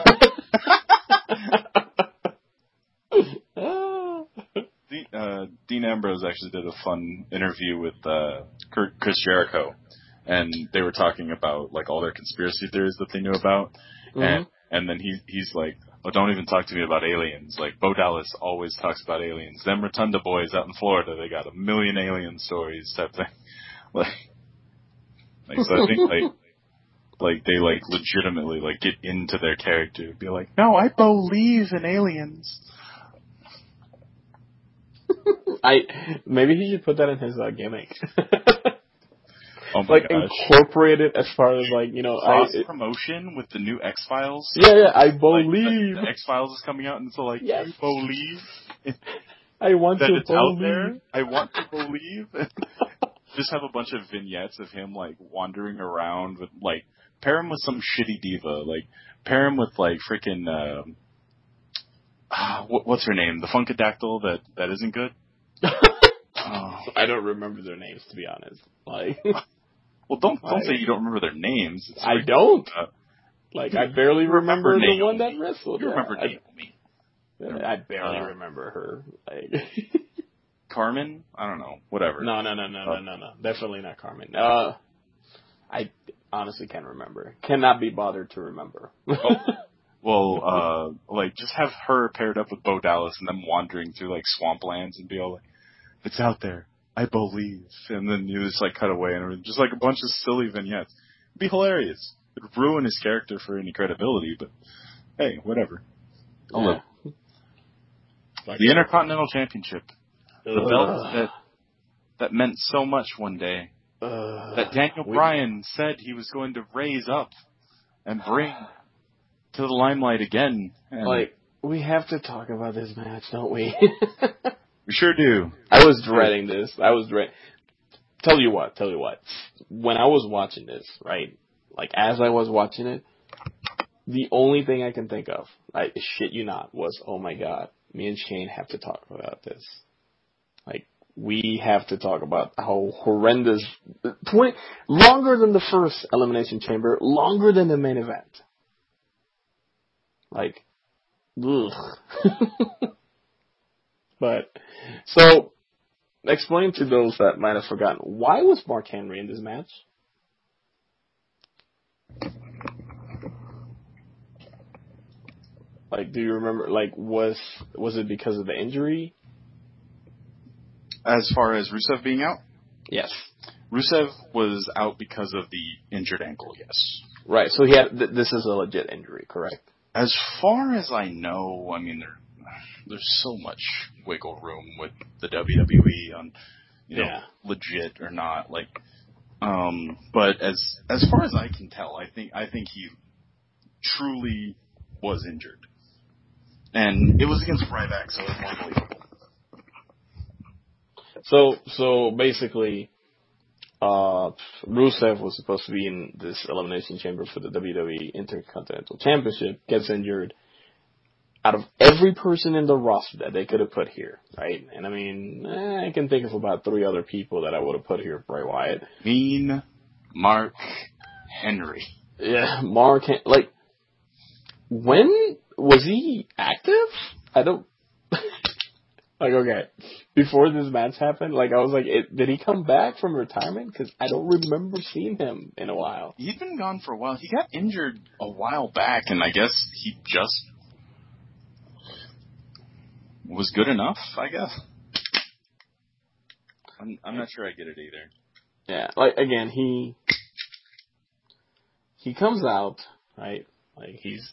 Dean Ambrose actually did a fun interview with Chris Jericho, and they were talking about like all their conspiracy theories that they knew about, and then he's like, "Oh, don't even talk to me about aliens." Like Bo Dallas always talks about aliens. Them Rotunda boys out in Florida, they got a million alien stories type thing. Like so I think like they like legitimately like get into their character, be like, "No, I believe in aliens." Maybe he should put that in his gimmick. Oh my like gosh. incorporate it as far as like cross promotion with the new X-Files. Yeah, I believe the X-Files is coming out, and so like, yes. I believe I want that to it's believe. out there. I want to believe. Just have a bunch of vignettes of him like wandering around with like pair him with some shitty diva, like pair him with like freaking what's her name? The Funkadactyl that isn't good. I don't remember their names, to be honest. Like, well, don't say you don't remember their names. It's I don't. Like, I barely remember the Naomi. one that wrestled. You remember Naomi? I barely remember her. Like, Carmen? I don't know. Whatever. No. Definitely not Carmen. I honestly can't remember. Cannot be bothered to remember. Well, like, just have her paired up with Bo Dallas and them wandering through, like, swamplands and be all like, it's out there. I believe. And then you just, like, cut away and everything. Just, like, a bunch of silly vignettes. It'd be hilarious. It'd ruin his character for any credibility, but, hey, whatever. I'll live. The Intercontinental Championship. The belt that meant so much one day. That Daniel Bryan said he was going to raise up and bring to the limelight again. And like, we have to talk about this match, don't we? We sure do. I was dreading this. Tell you what. When I was watching this, right, like, as I was watching it, the only thing I can think of, I shit you not, was, oh my god, me and Shane have to talk about this. Like, we have to talk about how horrendous, longer than the first Elimination Chamber, longer than the main event. Like, ugh. But, so, explain to those that might have forgotten, why was Mark Henry in this match? Like, do you remember, like, was it because of the injury? As far as Rusev being out? Yes. Rusev was out because of the injured ankle, yes. Right, so he had, this is a legit injury, correct? As far as I know, I mean, there's so much wiggle room with the WWE on, legit or not. Like, But as far as I can tell, I think he truly was injured. And it was against Ryback, so it was more believable. So basically, Rusev was supposed to be in this Elimination Chamber for the WWE Intercontinental Championship, gets injured. Out of every person in the roster that they could have put here, right? And I mean, I can think of about 3 other people that I would have put here. Bray Wyatt. Mean Mark Henry. Yeah, Mark, like, when was he active? I don't, like, okay, before this match happened, like, I was like, did he come back from retirement? Because I don't remember seeing him in a while. He'd been gone for a while. He got injured a while back, and I guess he just was good enough, I guess. I'm not sure I get it either. Yeah, like, again, he comes out, right? Like, he's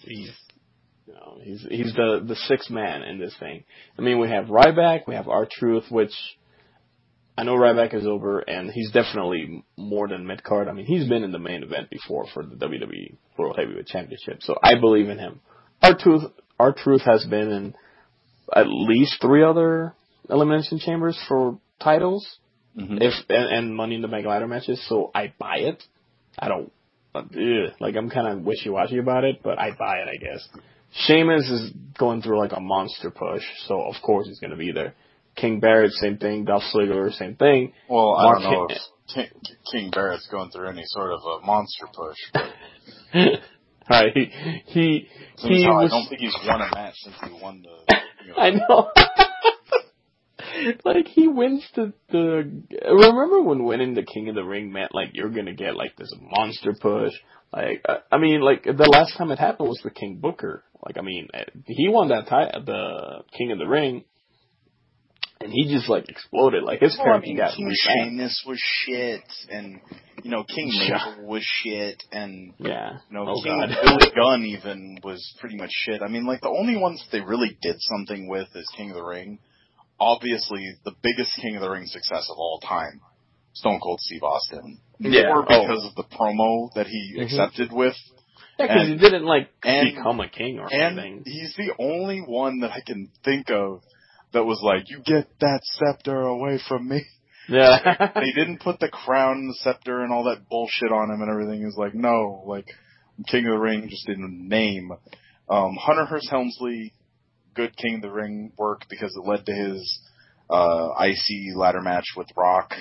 the 6th man in this thing. I mean, we have Ryback, we have R-Truth, which I know Ryback is over, and he's definitely more than mid-card. I mean, he's been in the main event before for the WWE World Heavyweight Championship, so I believe in him. R-Truth has been in at least 3 other Elimination Chambers for titles, and Money in the Bank ladder matches, so I buy it. I don't, like, I'm kind of wishy-washy about it, but I buy it, I guess. Sheamus is going through, like, a monster push, so of course he's going to be there. King Barrett, same thing. Dolph Ziggler, same thing. Well, I don't know if King Barrett's going through any sort of a monster push. But right. I don't think he's won a match since he won the... I know. Like, he wins the... Remember when winning the King of the Ring meant, like, you're going to get, like, this monster push? Like, I mean, like, the last time it happened was with King Booker. Like, I mean, he won that the King of the Ring, and he just, like, exploded. Like, his character got King Sheamus was shit, and, King Mabel was shit, and, King Billy Gunn even was pretty much shit. I mean, like, the only ones that they really did something with is King of the Ring. Obviously, the biggest King of the Ring success of all time, Stone Cold Steve Austin. Or because of the promo that he accepted with. Yeah, because he didn't, like, become a king or anything. And he's the only one that I can think of that was like, you get that scepter away from me. Yeah. They didn't put the crown and the scepter and all that bullshit on him and everything. He was like, no, like, King of the Ring just in a name. Hunter Hearst Helmsley, good King of the Ring work because it led to his IC ladder match with Rock.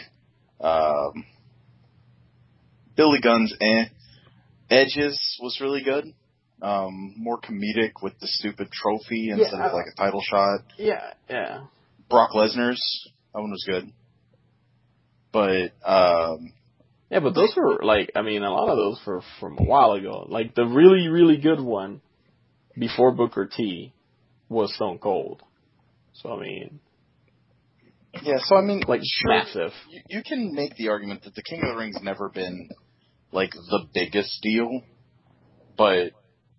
Billy Gunn's Edges was really good. More comedic with the stupid trophy instead of like a title shot. Yeah, yeah. Brock Lesnar's, that one was good. But, yeah, but those were, like, I mean, a lot of those were from a while ago. Like, the really, really good one before Booker T was Stone Cold. So, I mean... Yeah, so, I mean... Like, sure, massive. You can make the argument that the King of the Ring's never been, like, the biggest deal, but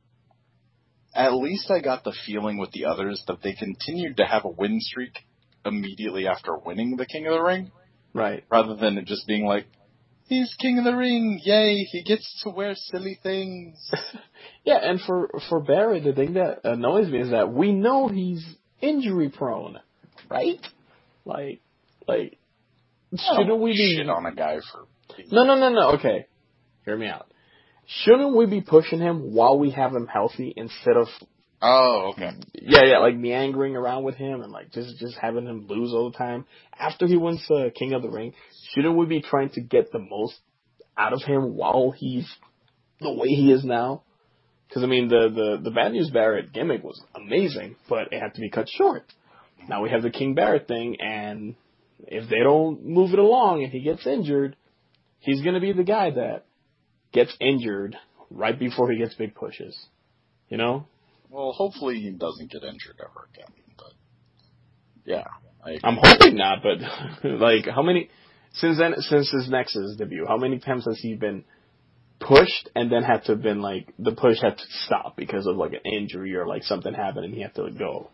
at least I got the feeling with the others that they continued to have a win streak immediately after winning the King of the Ring. Right. Rather than it just being like, he's King of the Ring, yay, he gets to wear silly things. Yeah, and for Barry, the thing that annoys me is that we know he's injury prone, right? Like, shouldn't we be... shit on a guy for... No, okay. Hear me out. Shouldn't we be pushing him while we have him healthy instead of... Oh, okay. Yeah, like meandering around with him and like just having him lose all the time. After he wins the King of the Ring, shouldn't we be trying to get the most out of him while he's the way he is now? Because, I mean, the Bad News Barrett gimmick was amazing, but it had to be cut short. Now we have the King Barrett thing, and if they don't move it along and he gets injured, he's going to be the guy that gets injured right before he gets big pushes. You know? Well, hopefully he doesn't get injured ever again. But yeah, I'm hoping not. But like, how many since his Nexus debut? How many times has he been pushed and then had to have been like the push had to stop because of like an injury or like something happened and he had to go?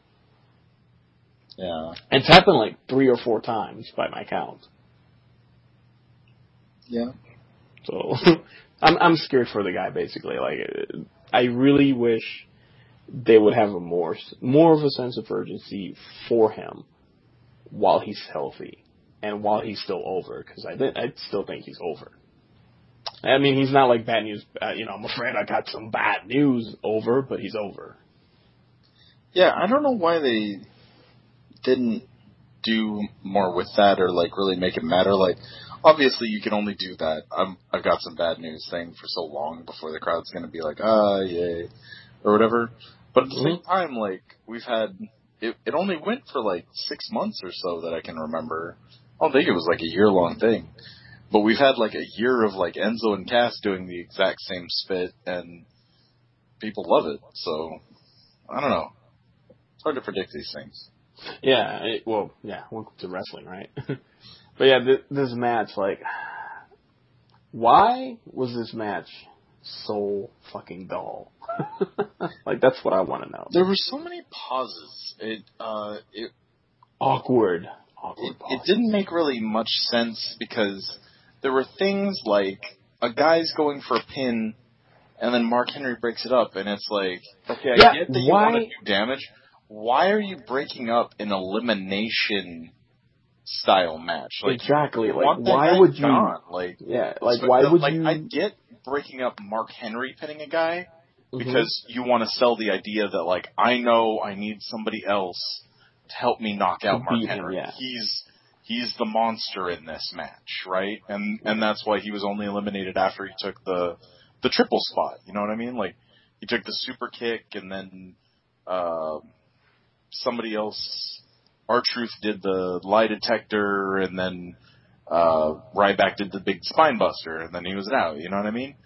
Yeah, it's happened like 3 or 4 times by my count. Yeah. So I'm scared for the guy, basically. Like, I really wish they would have a more of a sense of urgency for him while he's healthy and while he's still over, because I still think he's over. I mean, he's not like bad news. I'm afraid I got some bad news over, but he's over. Yeah, I don't know why they didn't do more with that, or like really make it matter. Like, obviously, you can only do that. I've got some bad news thing for so long before the crowd's going to be like, yay, or whatever. But at the same time, like, we've had it only went for like 6 months or so that I can remember. I don't think it was like a year-long thing. But we've had like a year of like Enzo and Cass doing the exact same spit, and people love it. So, I don't know. It's hard to predict these things. Yeah, welcome to wrestling, right? But yeah, this match, like, why was this match so fucking dull? Like, that's what I want to know. There were so many pauses. Awkward pauses. It didn't make really much sense, because there were things like a guy's going for a pin, and then Mark Henry breaks it up, and it's like, okay, I get that you want to do damage. Why are you breaking up an elimination style match? Like, exactly. Like, why would you? Like, why would you? I get breaking up Mark Henry pinning a guy because you want to sell the idea that, like, I know I need somebody else to help me knock out Mark Henry. He's the monster in this match, right? And that's why he was only eliminated after he took the triple spot. You know what I mean? Like, he took the super kick, and then somebody else, R-Truth, did the lie detector, and then Ryback did the big spine buster, and then he was out. You know what I mean?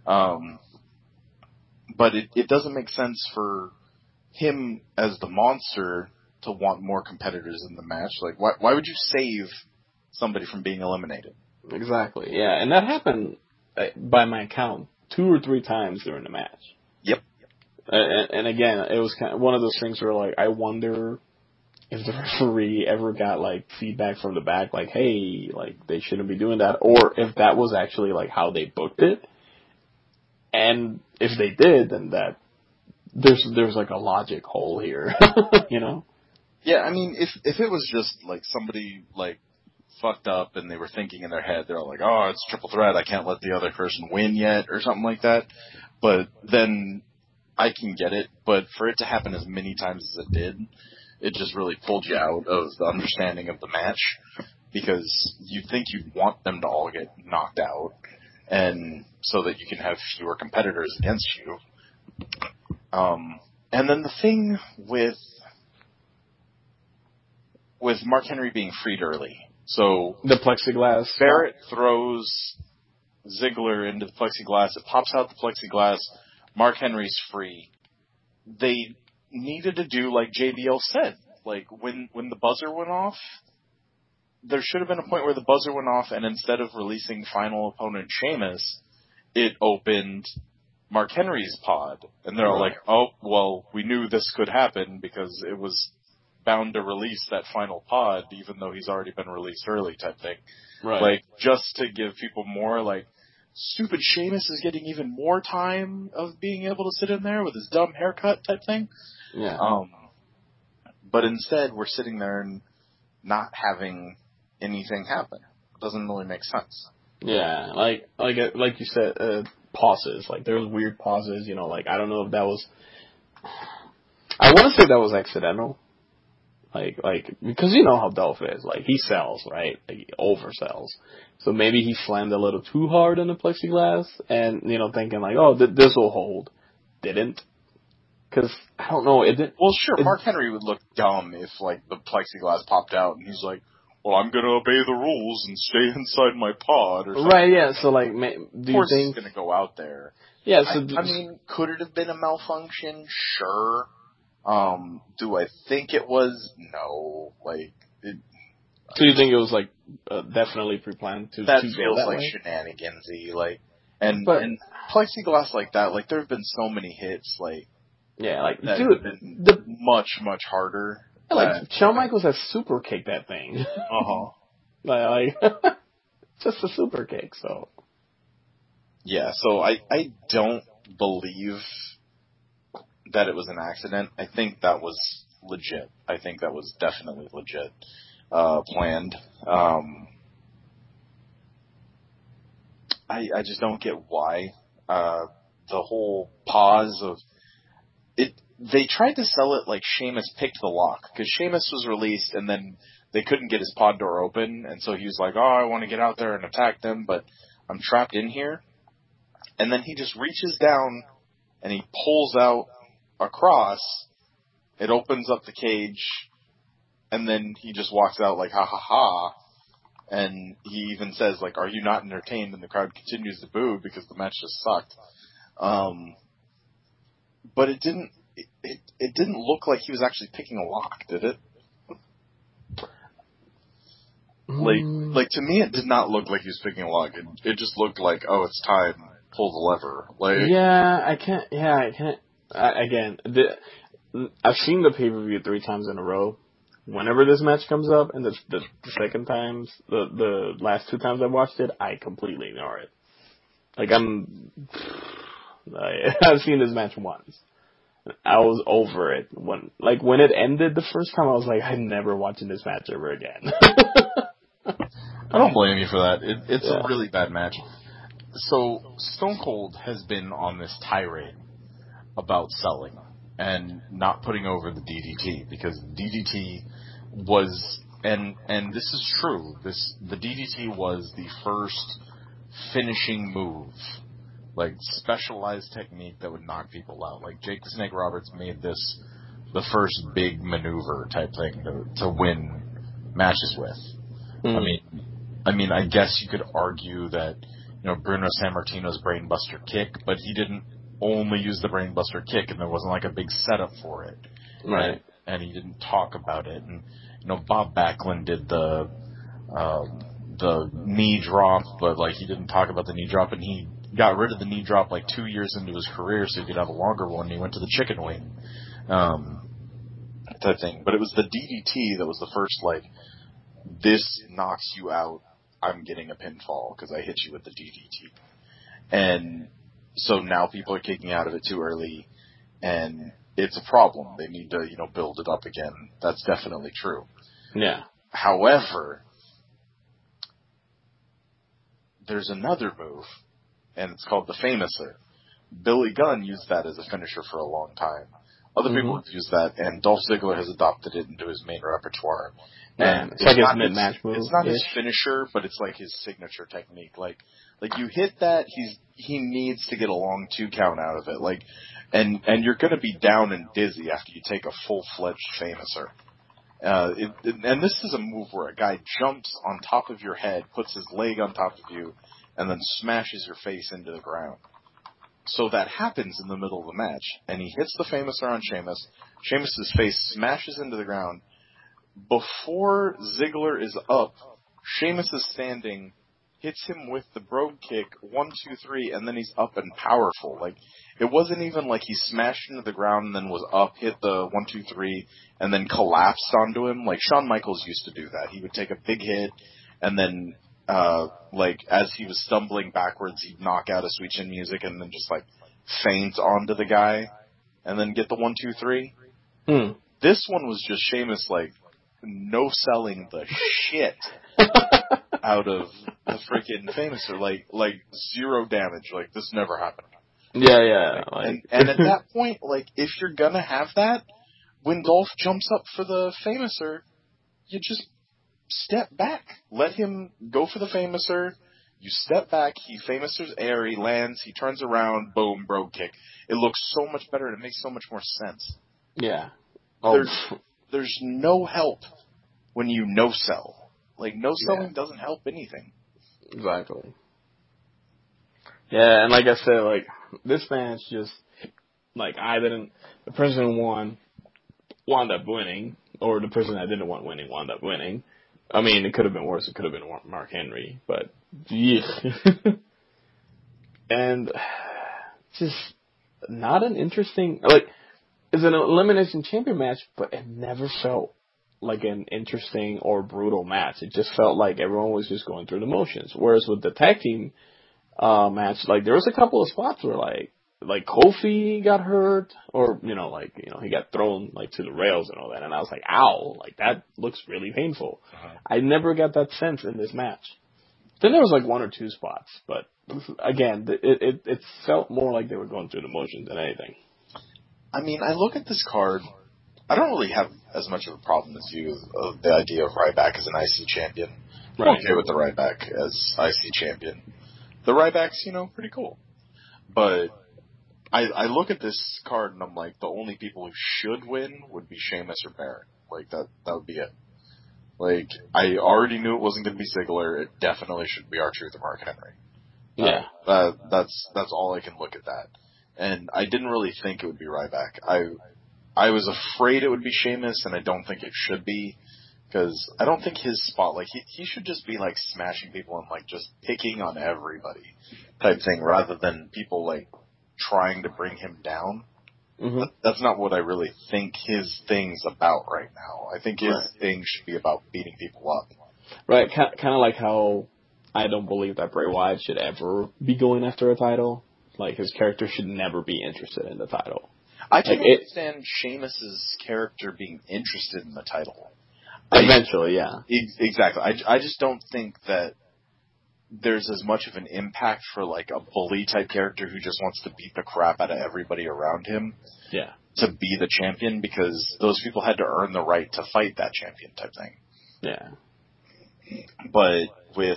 But it doesn't make sense for him as the monster to want more competitors in the match. Like, why would you save somebody from being eliminated? Exactly, yeah. And that happened, by my count, 2 or 3 times during the match. Yep. And again, it was kind of one of those things where, like, I wonder if the referee ever got, like, feedback from the back, like, hey, like, they shouldn't be doing that, or if that was actually, like, how they booked it. And if they did, then there's like a logic hole here, you know? Yeah, I mean, if it was just, like, somebody, like, fucked up and they were thinking in their head, they're all like, oh, it's triple threat, I can't let the other person win yet, or something like that. But then I can get it. But for it to happen as many times as it did, it just really pulled you out of the understanding of the match, because you think you want them to all get knocked out, and so that you can have fewer competitors against you. And then the thing with Mark Henry being freed early. So the plexiglass. Barrett throws Ziggler into the plexiglass. It pops out the plexiglass. Mark Henry's free. They needed to do like JBL said. Like, when the buzzer went off, there should have been a point where the buzzer went off, and instead of releasing final opponent Sheamus, it opened Mark Henry's pod. And they're all like, oh, well, we knew this could happen because it was bound to release that final pod, even though he's already been released early type thing. Right. Like, just to give people more, like, stupid Sheamus is getting even more time of being able to sit in there with his dumb haircut type thing. Yeah. But instead, we're sitting there and not having anything happen. It doesn't really make sense. Yeah, like you said, pauses. Like, there was weird pauses, you know, like, I don't know if that was... I want to say that was accidental. Like, because you know how Dolph is. Like, he sells, right? Like, he oversells. So maybe he slammed a little too hard on the plexiglass and, you know, thinking like, oh, this will hold. Didn't. Because, I don't know, it didn't... Well, sure, Mark Henry would look dumb if, like, the plexiglass popped out and he's like, well, I'm going to obey the rules and stay inside my pod or something. Right, yeah, so, like, do you think... Of course he's going to go out there. Yeah, so... I mean, could it have been a malfunction? Sure. Do I think it was? No. Like, so you think it was, like, definitely pre-planned to that go feels that like way? Shenanigansy, like, and plexiglass like that, like, there have been so many hits, like, yeah, like, that dude, have been much, much harder. Like, Shawn Michaels has super kicked that thing. Uh-huh. like, just a super kick, so. Yeah, so I don't believe that it was an accident. I think that was legit. I think that was definitely legit, planned. I just don't get why. The whole pause of it. They tried to sell it like Sheamus picked the lock, because Sheamus was released and then they couldn't get his pod door open, and so he was like, "Oh, I want to get out there and attack them, but I'm trapped in here." And then he just reaches down and he pulls out a cross. It opens up the cage, and then he just walks out like, "Ha ha ha." And he even says, like, "Are you not entertained?" And the crowd continues to boo because the match just sucked. But it didn't look like he was actually picking a lock, did it? Like to me, it did not look like he was picking a lock. It just looked like, oh, it's time, pull the lever. Like, I can't. Again, I've seen the pay-per-view 3 times in a row. Whenever this match comes up, and the second times, the last 2 times I watched it, I completely ignore it. Like, I've seen this match once. I was over it. When it ended the first time, I was like, I'm never watching this match ever again. I don't blame you for that. It's a really bad match. So, Stone Cold has been on this tirade about selling and not putting over the DDT, because DDT was, and this is true, the DDT was the first finishing move, like specialized technique that would knock people out. Like Jake the Snake Roberts made this the first big maneuver type thing to win matches with. I mean, I guess you could argue that, Bruno Sammartino's brainbuster kick, but he didn't only use the brainbuster kick, and there wasn't like a big setup for it. Right. And he didn't talk about it. And, Bob Backlund did the knee drop, but like he didn't talk about the knee drop, and he got rid of the knee drop like 2 years into his career so he could have a longer one, and he went to the chicken wing, type thing. But it was the DDT that was the first, like, this knocks you out, I'm getting a pinfall because I hit you with the DDT. And so now people are kicking out of it too early, and it's a problem. They need to, build it up again. That's definitely true. Yeah. However, there's another move, and it's called the Famouser. Billy Gunn used that as a finisher for a long time. Other people have used that, and Dolph Ziggler has adopted it into his main repertoire. And it's like his mid-match move. It's not his finisher, but it's like his signature technique. Like you hit that, he needs to get a long 2 count out of it. Like, and you're going to be down and dizzy after you take a full-fledged Famouser. And this is a move where a guy jumps on top of your head, puts his leg on top of you, and then smashes your face into the ground. So that happens in the middle of the match, and he hits the Famouser on Sheamus. Sheamus's face smashes into the ground. Before Ziggler is up, Sheamus is standing, hits him with the brogue kick, 1, 2, 3, and then he's up and powerful. Like, it wasn't even like he smashed into the ground and then was up, hit the 1, 2, 3, and then collapsed onto him. Like Shawn Michaels used to do that. He would take a big hit, and then as he was stumbling backwards, he'd knock out a Sweet Chin Music and then just like feint onto the guy and then get the 1, 2, 3. This one was just Sheamus like no selling the shit out of the freaking Famouser, like 0 damage. Like this never happened. Yeah. And at that point, like if you're gonna have that, when Dolph jumps up for the Famouser, you just step back. Let him go for the Famouser. You step back. He Famousers air. He lands. He turns around. Boom, brogue kick. It looks so much better. And it makes so much more sense. Yeah. There's no help when you no sell. Like no selling doesn't help anything. Exactly. Yeah, and like I said, like this match just like the person who won wound up winning, or the person that didn't want winning wound up winning. I mean, it could have been worse. It could have been Mark Henry, but yeah. And just not an interesting, like, it's an Elimination Chamber match, but it never felt like an interesting or brutal match. It just felt like everyone was just going through the motions. Whereas with the tag team match, like there was a couple of spots where like Kofi got hurt, or he got thrown like to the rails and all that, and I was like, ow, like that looks really painful. I never got that sense in this match. Then there was like one or two spots, but again, it felt more like they were going through the motions than anything. I mean, I look at this card. I don't really have as much of a problem as you of the idea of Ryback as an IC champion. Right. I'm okay with the Ryback as IC champion. The Ryback's, pretty cool. But I look at this card and I'm like, the only people who should win would be Sheamus or Baron. Like, that would be it. Like, I already knew it wasn't going to be Ziggler. It definitely should be R-Truth or Mark Henry. Yeah. That's all I can look at that. And I didn't really think it would be Ryback. I was afraid it would be Sheamus, and I don't think it should be. Because I don't think his spot, like, he should just be, like, smashing people and, like, just picking on everybody type thing, rather than people, like, trying to bring him down. Mm-hmm. That's not what I really think his thing's about right now. I think his thing should be about beating people up. Right, kind of like how I don't believe that Bray Wyatt should ever be going after a title. Like, his character should never be interested in the title. I can understand Sheamus's character being interested in the title. Eventually, yeah. Exactly. I just don't think that there's as much of an impact for, like, a bully-type character who just wants to beat the crap out of everybody around him to be the champion, because those people had to earn the right to fight that champion type thing. Yeah. But with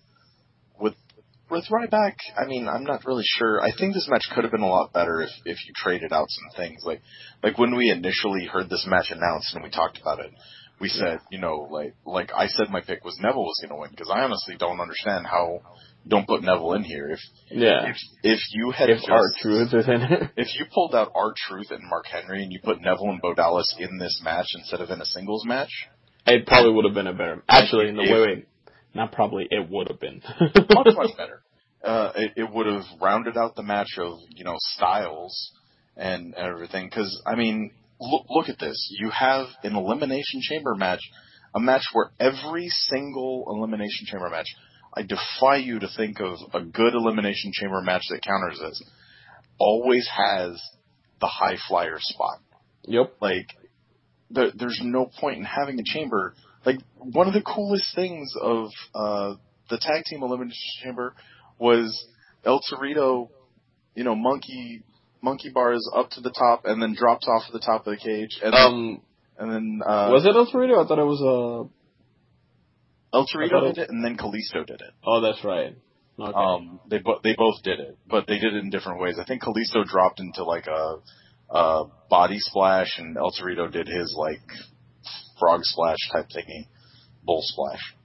Ryback, I mean, I'm not really sure. I think this match could have been a lot better if you traded out some things. Like when we initially heard this match announced and we talked about it, we said, like I said my pick was Neville was going to win, because I honestly don't understand how you don't put Neville in here. If you had R-Truth is in it. If you pulled out R-Truth and Mark Henry and you put Neville and Bo Dallas in this match instead of in a singles match, it probably would have been a better. Actually, not probably. It would have been much better. It would have rounded out the match of styles and everything. Because I mean, look at this. You have an Elimination Chamber match, a match where every single Elimination Chamber match, I defy you to think of a good Elimination Chamber match that counters this, always has the high flyer spot. Yep. Like, there's no point in having a chamber. Like, one of the coolest things of the tag team Elimination Chamber was El Torito, monkey bars up to the top and then drops off to the top of the cage. And then was it El Torito? I thought it was El Torito did it, and then Kalisto did it. Oh, that's right. Okay. They both did it, but they did it in different ways. I think Kalisto dropped into like a body splash, and El Torito did his like frog splash type thingy, bull splash.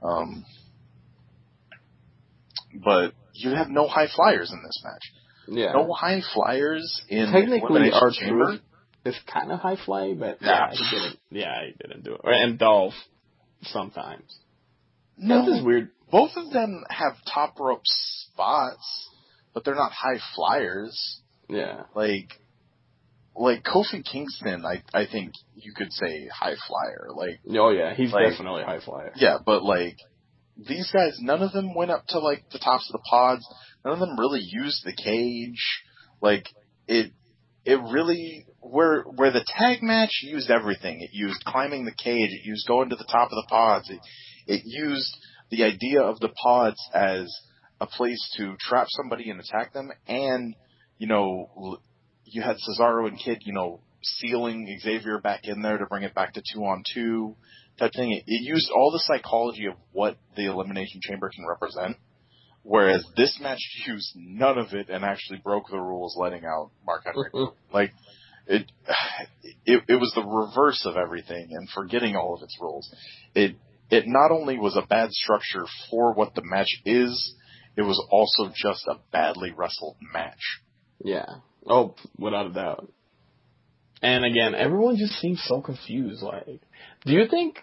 But you have no high flyers in this match. Yeah. No high flyers in technically R-Truth Chamber. Is kind of high fly, but he didn't do it. And Dolph sometimes. No, this is weird. Both of them have top rope spots, but they're not high flyers. Yeah. Like Kofi Kingston, I think you could say high flyer. Like, oh yeah, he's definitely high flyer. Yeah, but like these guys, none of them went up to like the tops of the pods. None of them really used the cage. Like it really where the tag match used everything. It used climbing the cage. It used going to the top of the pods. It used the idea of the pods as a place to trap somebody and attack them, and you had Cesaro and Kid, sealing Xavier back in there to bring it back to 2-on-2 type thing. It used all the psychology of what the Elimination Chamber can represent, whereas this match used none of it and actually broke the rules, letting out Mark Henry. Like, it was the reverse of everything and forgetting all of its rules. It not only was a bad structure for what the match is, it was also just a badly wrestled match. Yeah. Oh, without a doubt. And again, everyone just seems so confused. Like, do you think?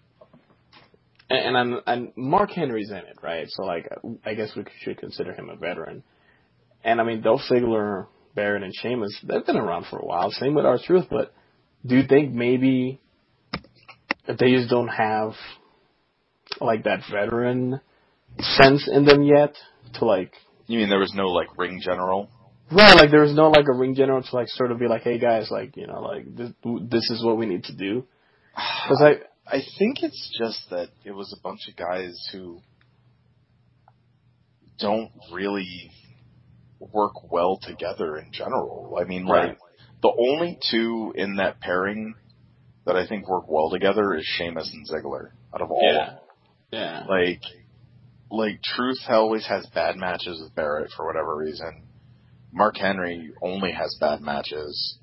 And Mark Henry's in it, right? So like, I guess we should consider him a veteran. And I mean, Dolph Ziggler, Baron, and Sheamus, they've been around for a while. Same with R-Truth. But do you think maybe they just don't have like that veteran sense in them yet to like You mean there was no like ring general? Right, like there was no like a ring general to like sort of be like, hey guys, like like this is what we need to do. Because I think it's just that it was a bunch of guys who don't really work well together in general. I mean, Right. like, the only two in that pairing that I think work well together is Sheamus and Ziggler, out of all of them. Yeah. Like, Truth always has bad matches with Barrett for whatever reason. Mark Henry only has bad matches.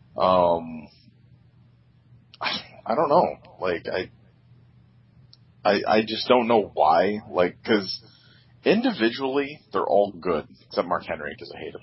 I don't know. Like, I just don't know why. Like, cause individually, they're all good, except Mark Henry, because I hate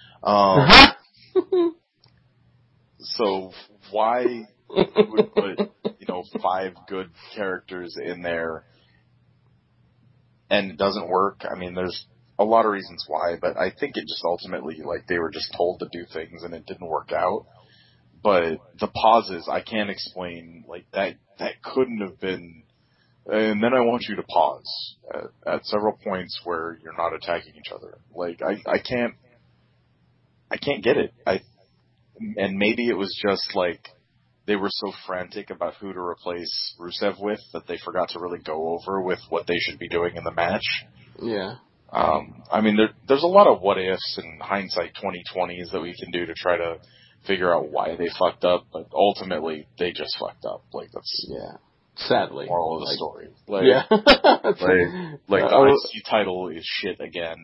him. So why would put, 5 good characters in there and it doesn't work? I mean, there's a lot of reasons why, but I think it just ultimately, like, they were just told to do things and it didn't work out. But the pauses, I can't explain, like, that couldn't have been, and then I want you to pause at several points where you're not attacking each other. Like, I can't get it. And maybe it was just like, they were so frantic about who to replace Rusev with that they forgot to really go over with what they should be doing in the match. Yeah. I mean, there's a lot of what ifs and hindsight 2020s that we can do to try to figure out why they fucked up, but ultimately they just fucked up. Like, that's sadly the moral of the story. Like, yeah. like the IC title is shit again,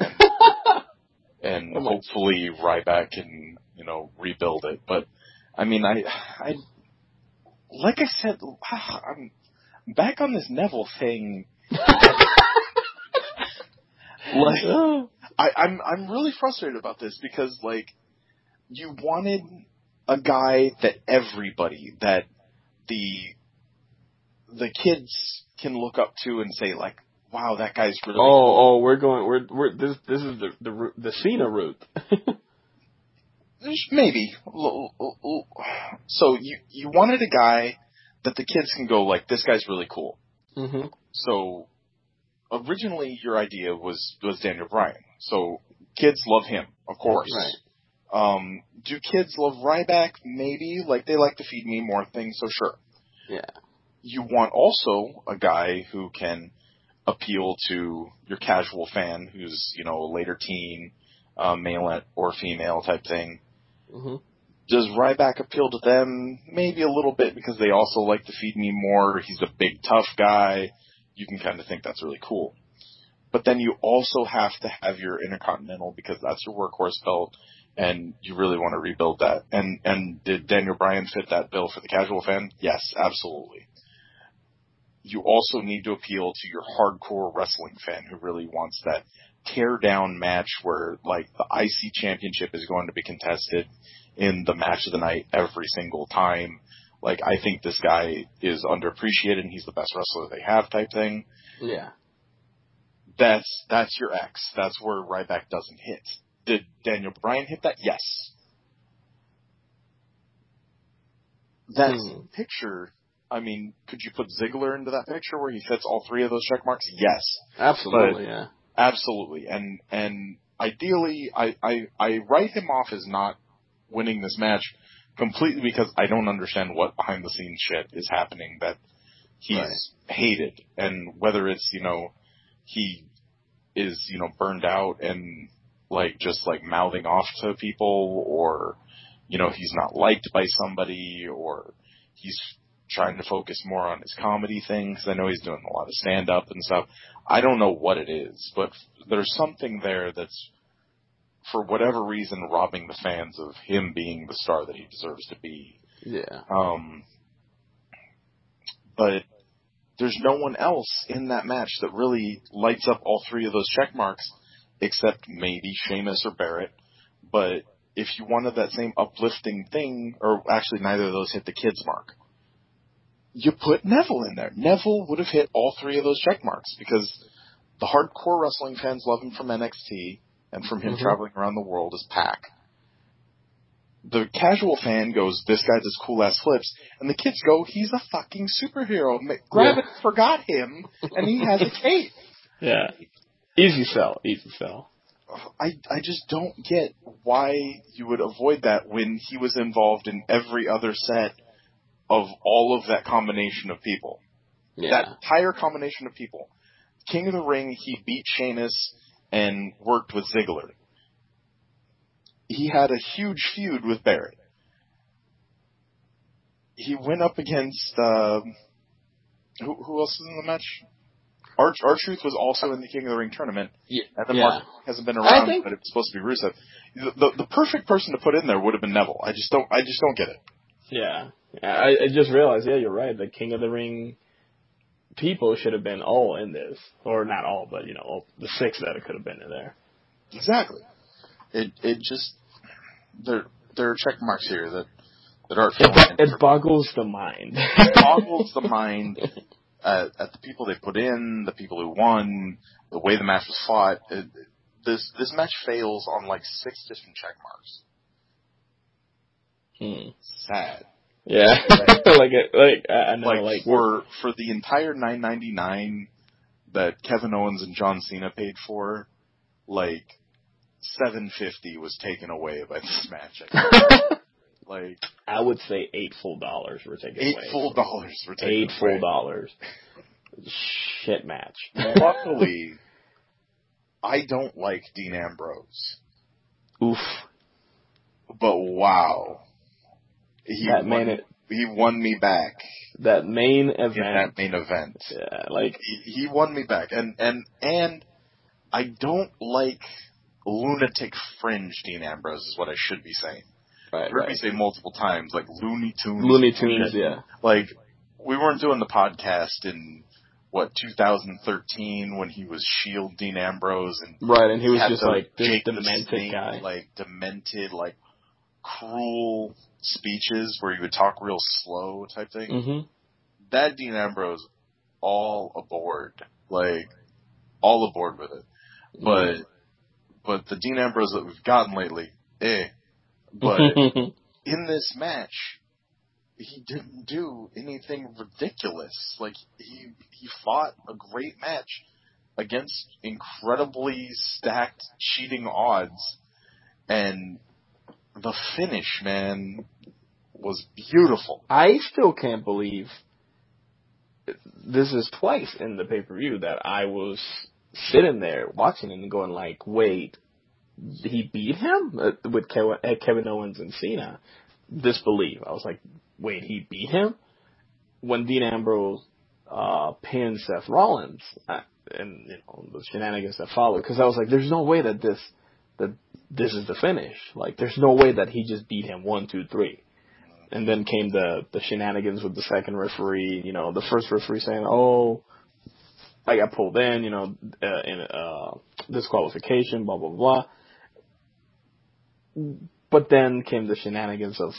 and hopefully Ryback can rebuild it. But I mean, I like I said, I'm back on this Neville thing. Like, I'm really frustrated about this because, like, you wanted a guy that everybody, that the kids can look up to and say, like, wow, that guy's really cool. We're this is the Cena route. Maybe. So you wanted a guy that the kids can go, like, this guy's really cool. Mm-hmm. So originally your idea was Daniel Bryan. So kids love him, of course. Right. Do kids love Ryback? Maybe. Like, they like to feed me more things, so sure. Yeah. You want also a guy who can appeal to your casual fan who's, a later teen, male or female type thing. Mm-hmm. Does Ryback appeal to them? Maybe a little bit because they also like to feed me more. He's a big, tough guy. You can kind of think that's really cool. But then you also have to have your Intercontinental because that's your workhorse belt, and you really want to rebuild that. And did Daniel Bryan fit that bill for the casual fan? Yes, absolutely. You also need to appeal to your hardcore wrestling fan who really wants that tear-down match where, like, the IC championship is going to be contested in the match of the night every single time. Like, I think this guy is underappreciated and he's the best wrestler they have type thing. Yeah. That's your X. That's where Ryback doesn't hit. Did Daniel Bryan hit that? Yes. That picture, I mean, could you put Ziggler into that picture where he fits all 3 of those check marks? Yes. Absolutely, yeah. Absolutely. And ideally, I write him off as not winning this match completely because I don't understand what behind the scenes shit is happening that he's hated. And whether it's, he is, burned out and just mouthing off to people, or, he's not liked by somebody, or he's trying to focus more on his comedy things. I know he's doing a lot of stand up and stuff. I don't know what it is, but there's something there that's, for whatever reason, robbing the fans of him being the star that he deserves to be. Yeah. But there's no one else in that match that really lights up all 3 of those check marks, except maybe Sheamus or Barrett. But if you wanted that same uplifting thing, or actually neither of those hit the kids mark, you put Neville in there. Neville would have hit all 3 of those check marks because the hardcore wrestling fans love him from NXT and from him traveling around the world as Pac. The casual fan goes, this guy does cool ass flips, and the kids go, he's a fucking superhero. Gravity forgot him, and he has a cape. Yeah. Easy sell. I just don't get why you would avoid that when he was involved in every other set of all of that combination of people. Yeah. That entire combination of people. King of the Ring, he beat Sheamus and worked with Ziggler. He had a huge feud with Barrett. He went up against, who else was in the match? R-Truth was also in the King of the Ring tournament. Yeah. And then Mark hasn't been around, but it was supposed to be Rusev. The perfect person to put in there would have been Neville. I just don't get it. Yeah. I just realized, you're right. The King of the Ring people should have been all in this. Or not all, but, all the 6 that it could have been in there. Exactly. It just, there are check marks here that aren't filling in. It boggles the mind. It boggles the mind at the people they put in, the people who won, the way the match was fought. This match fails on like 6 different check marks. Sad. Yeah. I know, for the entire $9.99 that Kevin Owens and John Cena paid for, like $7.50 was taken away by this match. Like, I would say $8 full were taken away. $8 full were taken away. $8 full. Shit match. Luckily, I don't like Dean Ambrose. Oof. But wow. He won me back. That main event. In that main event. Yeah, he won me back. And I don't like lunatic fringe Dean Ambrose is what I should be saying. Right, you heard me say multiple times, like Looney Tunes. Looney Tunes, yeah. Like, we weren't doing the podcast in, 2013 when he was Shield Dean Ambrose. And he was just this Jake demented guy. Demented, cruel speeches where he would talk real slow type thing. Mm-hmm. That Dean Ambrose, all aboard. All aboard with it. But the Dean Ambrose that we've gotten lately, But in this match, he didn't do anything ridiculous. He fought a great match against incredibly stacked, cheating odds. And the finish, man, was beautiful. I still can't believe this is twice in the pay-per-view that I was sitting there watching it and going wait, he beat him with Kevin Owens and Cena. Disbelief. I was like, wait, he beat him? When Dean Ambrose pinned Seth Rollins and the shenanigans that followed, because I was like, there's no way that this is the finish. There's no way that he just beat him 1, 2, 3. And then came the shenanigans with the second referee. The first referee saying, "Oh, I got pulled in," in disqualification, blah blah blah. But then came the shenanigans of,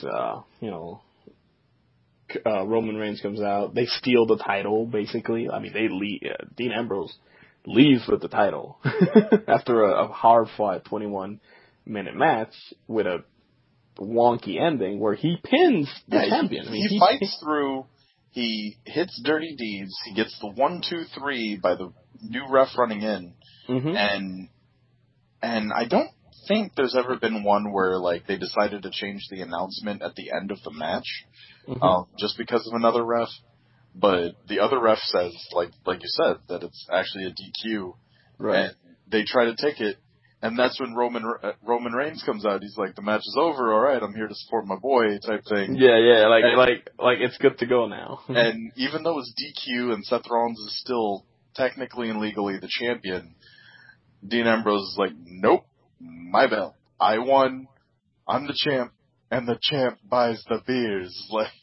Roman Reigns comes out. They steal the title, basically. I mean, Dean Ambrose leaves with the title after a hard-fought 21-minute match with a wonky ending where he pins the champion. He fights through. He hits Dirty Deeds. He gets the 1, 2, 3 by the new ref running in, and I don't think there's ever been one where they decided to change the announcement at the end of the match, just because of another ref. But the other ref says, like you said, that it's actually a DQ, right? And they try to take it, and that's when Roman Reigns comes out. He's like, "The match is over. All right, I'm here to support my boy," type thing. Yeah, like it's good to go now. And even though it's DQ and Seth Rollins is still technically and legally the champion, Dean Ambrose is like, "Nope. My belt. I won. I'm the champ, and the champ buys the beers."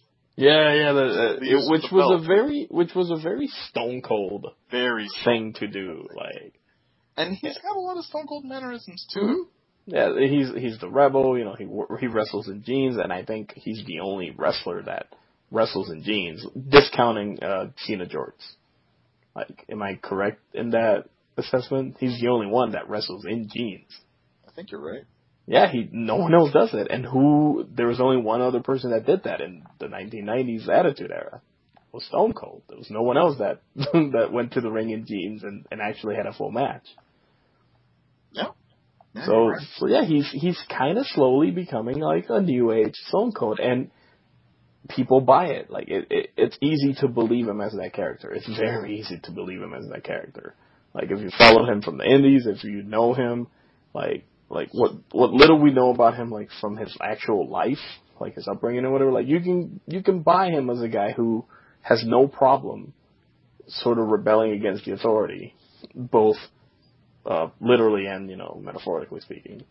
Which was a very Stone Cold thing to do. And he's got a lot of Stone Cold mannerisms too. Yeah, he's the rebel. He wrestles in jeans, and I think he's the only wrestler that wrestles in jeans, discounting Cena Jorts. Am I correct in that assessment? He's the only one that wrestles in jeans. I think you're right. Yeah, no one else does it. And there was only one other person that did that in the 1990s Attitude Era. It was Stone Cold. There was no one else that went to the ring in jeans and actually had a full match. Yeah. So yeah, he's kind of slowly becoming like a new age Stone Cold, and people buy it. Like it's easy to believe him as that character. It's very easy to believe him as that character. Like if you follow him from the Indies, if you know him, like what little we know about him, like from his actual life, like his upbringing or whatever, like you can buy him as a guy who has no problem sort of rebelling against the authority, both literally and metaphorically speaking.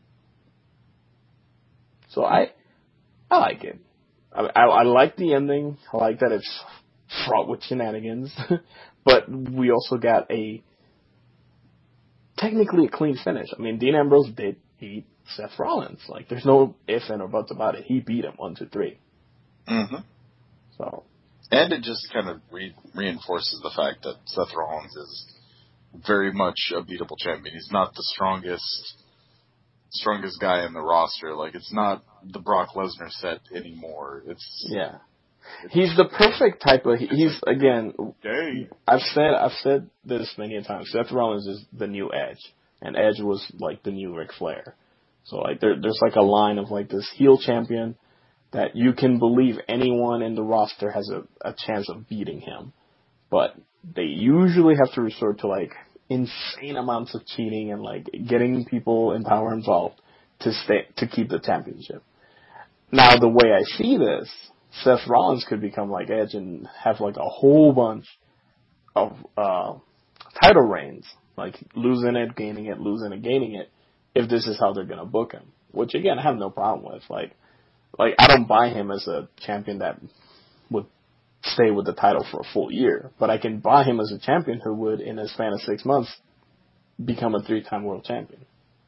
So I like it. I like the ending. I like that it's fraught with shenanigans, but we also got technically a clean finish. I mean, Dean Ambrose did beat Seth Rollins. Like, there's no ifs and or buts about it. He beat him 1-2-3. Mm-hmm. So, and it just kind of reinforces the fact that Seth Rollins is very much a beatable champion. He's not the strongest guy in the roster. Like, it's not the Brock Lesnar set anymore. He's the perfect type of. He's again. I've said this many times. Seth Rollins is the new Edge, and Edge was like the new Ric Flair. So like there's like a line of like this heel champion that you can believe anyone in the roster has a chance of beating him, but they usually have to resort to like insane amounts of cheating and like getting people in power involved to keep the championship. Now the way I see this, Seth Rollins could become like Edge and have like a whole bunch of title reigns, like losing it, gaining it, losing it, gaining it, if this is how they're gonna book him. Which again, I have no problem with. Like I don't buy him as a champion that would stay with the title for a full year, but I can buy him as a champion who would, in a span of 6 months, become a 3-time world champion.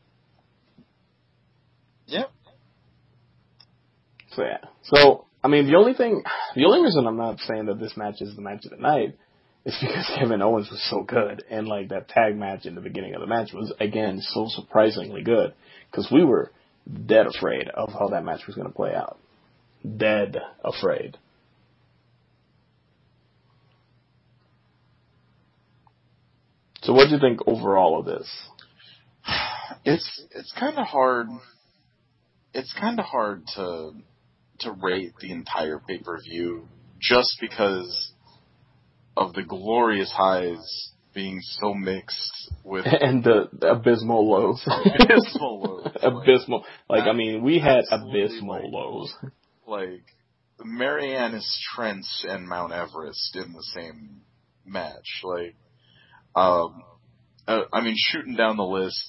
Yeah. So yeah. So I mean, the only reason I'm not saying that this match is the match of the night is because Kevin Owens was so good, and like that tag match in the beginning of the match was again so surprisingly good, because we were dead afraid of how that match was going to play out. Dead afraid. So what do you think overall of this? It's kind of hard. It's kind of hard to rate the entire pay-per-view just because of the glorious highs being so mixed with and the abysmal lows. Abysmal lows. Abysmal. Like I mean, we had abysmal lows. Like Marianas Trench and Mount Everest in the same match. Like, I mean, shooting down the list,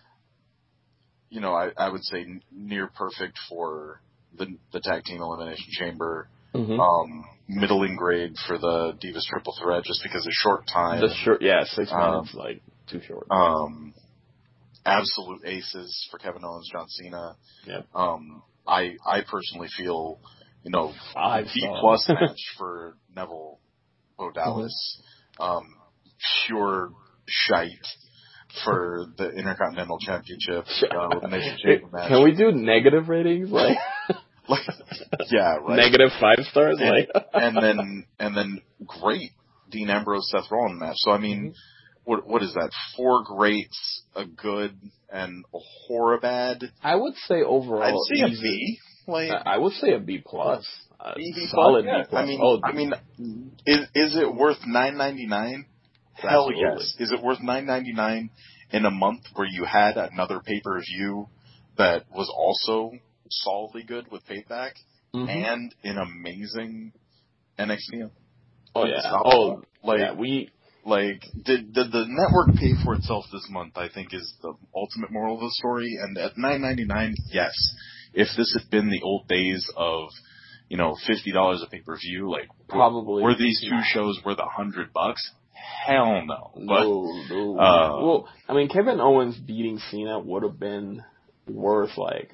I would say near perfect for the tag team elimination chamber. Mm-hmm. Middling grade for the Divas Triple Threat just because of short time. 6 minutes, like too short. Absolute aces for Kevin Owens, John Cena. Yep. I personally feel, B+ match for Neville Bo Dallas. Pure shite for the Intercontinental Championship, Elimination Chamber match. Can we do negative ratings? Like, yeah, right. Negative 5 stars, and then great Dean Ambrose Seth Rollins match. So I mean, what is that? 4 greats, a good, and a horribad. I would say overall, I'd say a B. I would say a B+. B+. Solid Yeah. B+. I mean, is it worth $9.99? Hell yes. Is it worth $9.99 in a month where you had another pay-per-view that was also solidly good with Payback and an amazing NXT? Oh yeah. The network paid for itself this month, I think, is the ultimate moral of the story. And at $9.99, yes, if this had been the old days of $50 a pay-per-view, like probably were these 2 shows worth $100? Hell no. No. Well, I mean, Kevin Owens beating Cena would have been worth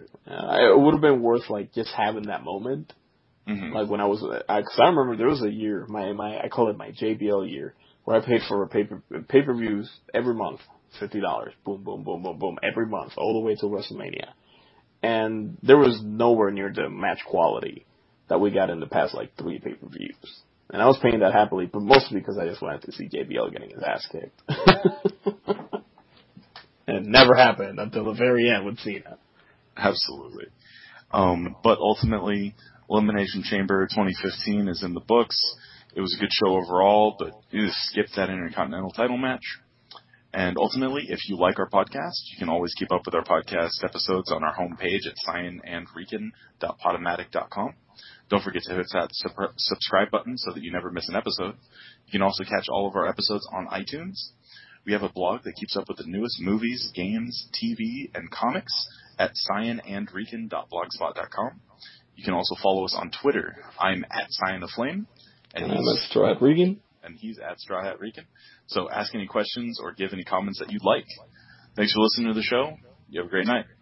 just having that moment. Mm-hmm. Like when because I remember there was a year, I call it my JBL year, where I paid for pay-per-views every month, $50, boom, boom, boom, boom, boom, every month, all the way to WrestleMania. And there was nowhere near the match quality that we got in the past, 3 pay-per-views. And I was paying that happily, but mostly because I just wanted to see JBL getting his ass kicked. And it never happened until the very end with Cena. Absolutely. But ultimately, Elimination Chamber 2015 is in the books. It was a good show overall, but you just skipped that Intercontinental title match. And ultimately, if you like our podcast, you can always keep up with our podcast episodes on our homepage at cyanandregan.podomatic.com. Don't forget to hit that subscribe button so that you never miss an episode. You can also catch all of our episodes on iTunes. We have a blog that keeps up with the newest movies, games, TV, and comics at cyanandregan.blogspot.com. You can also follow us on Twitter. I'm at CyanTheFlame. And I'm at Straw Hat Regan. And he's at Straw Hat Regan. So ask any questions or give any comments that you'd like. Thanks for listening to the show. You have a great night.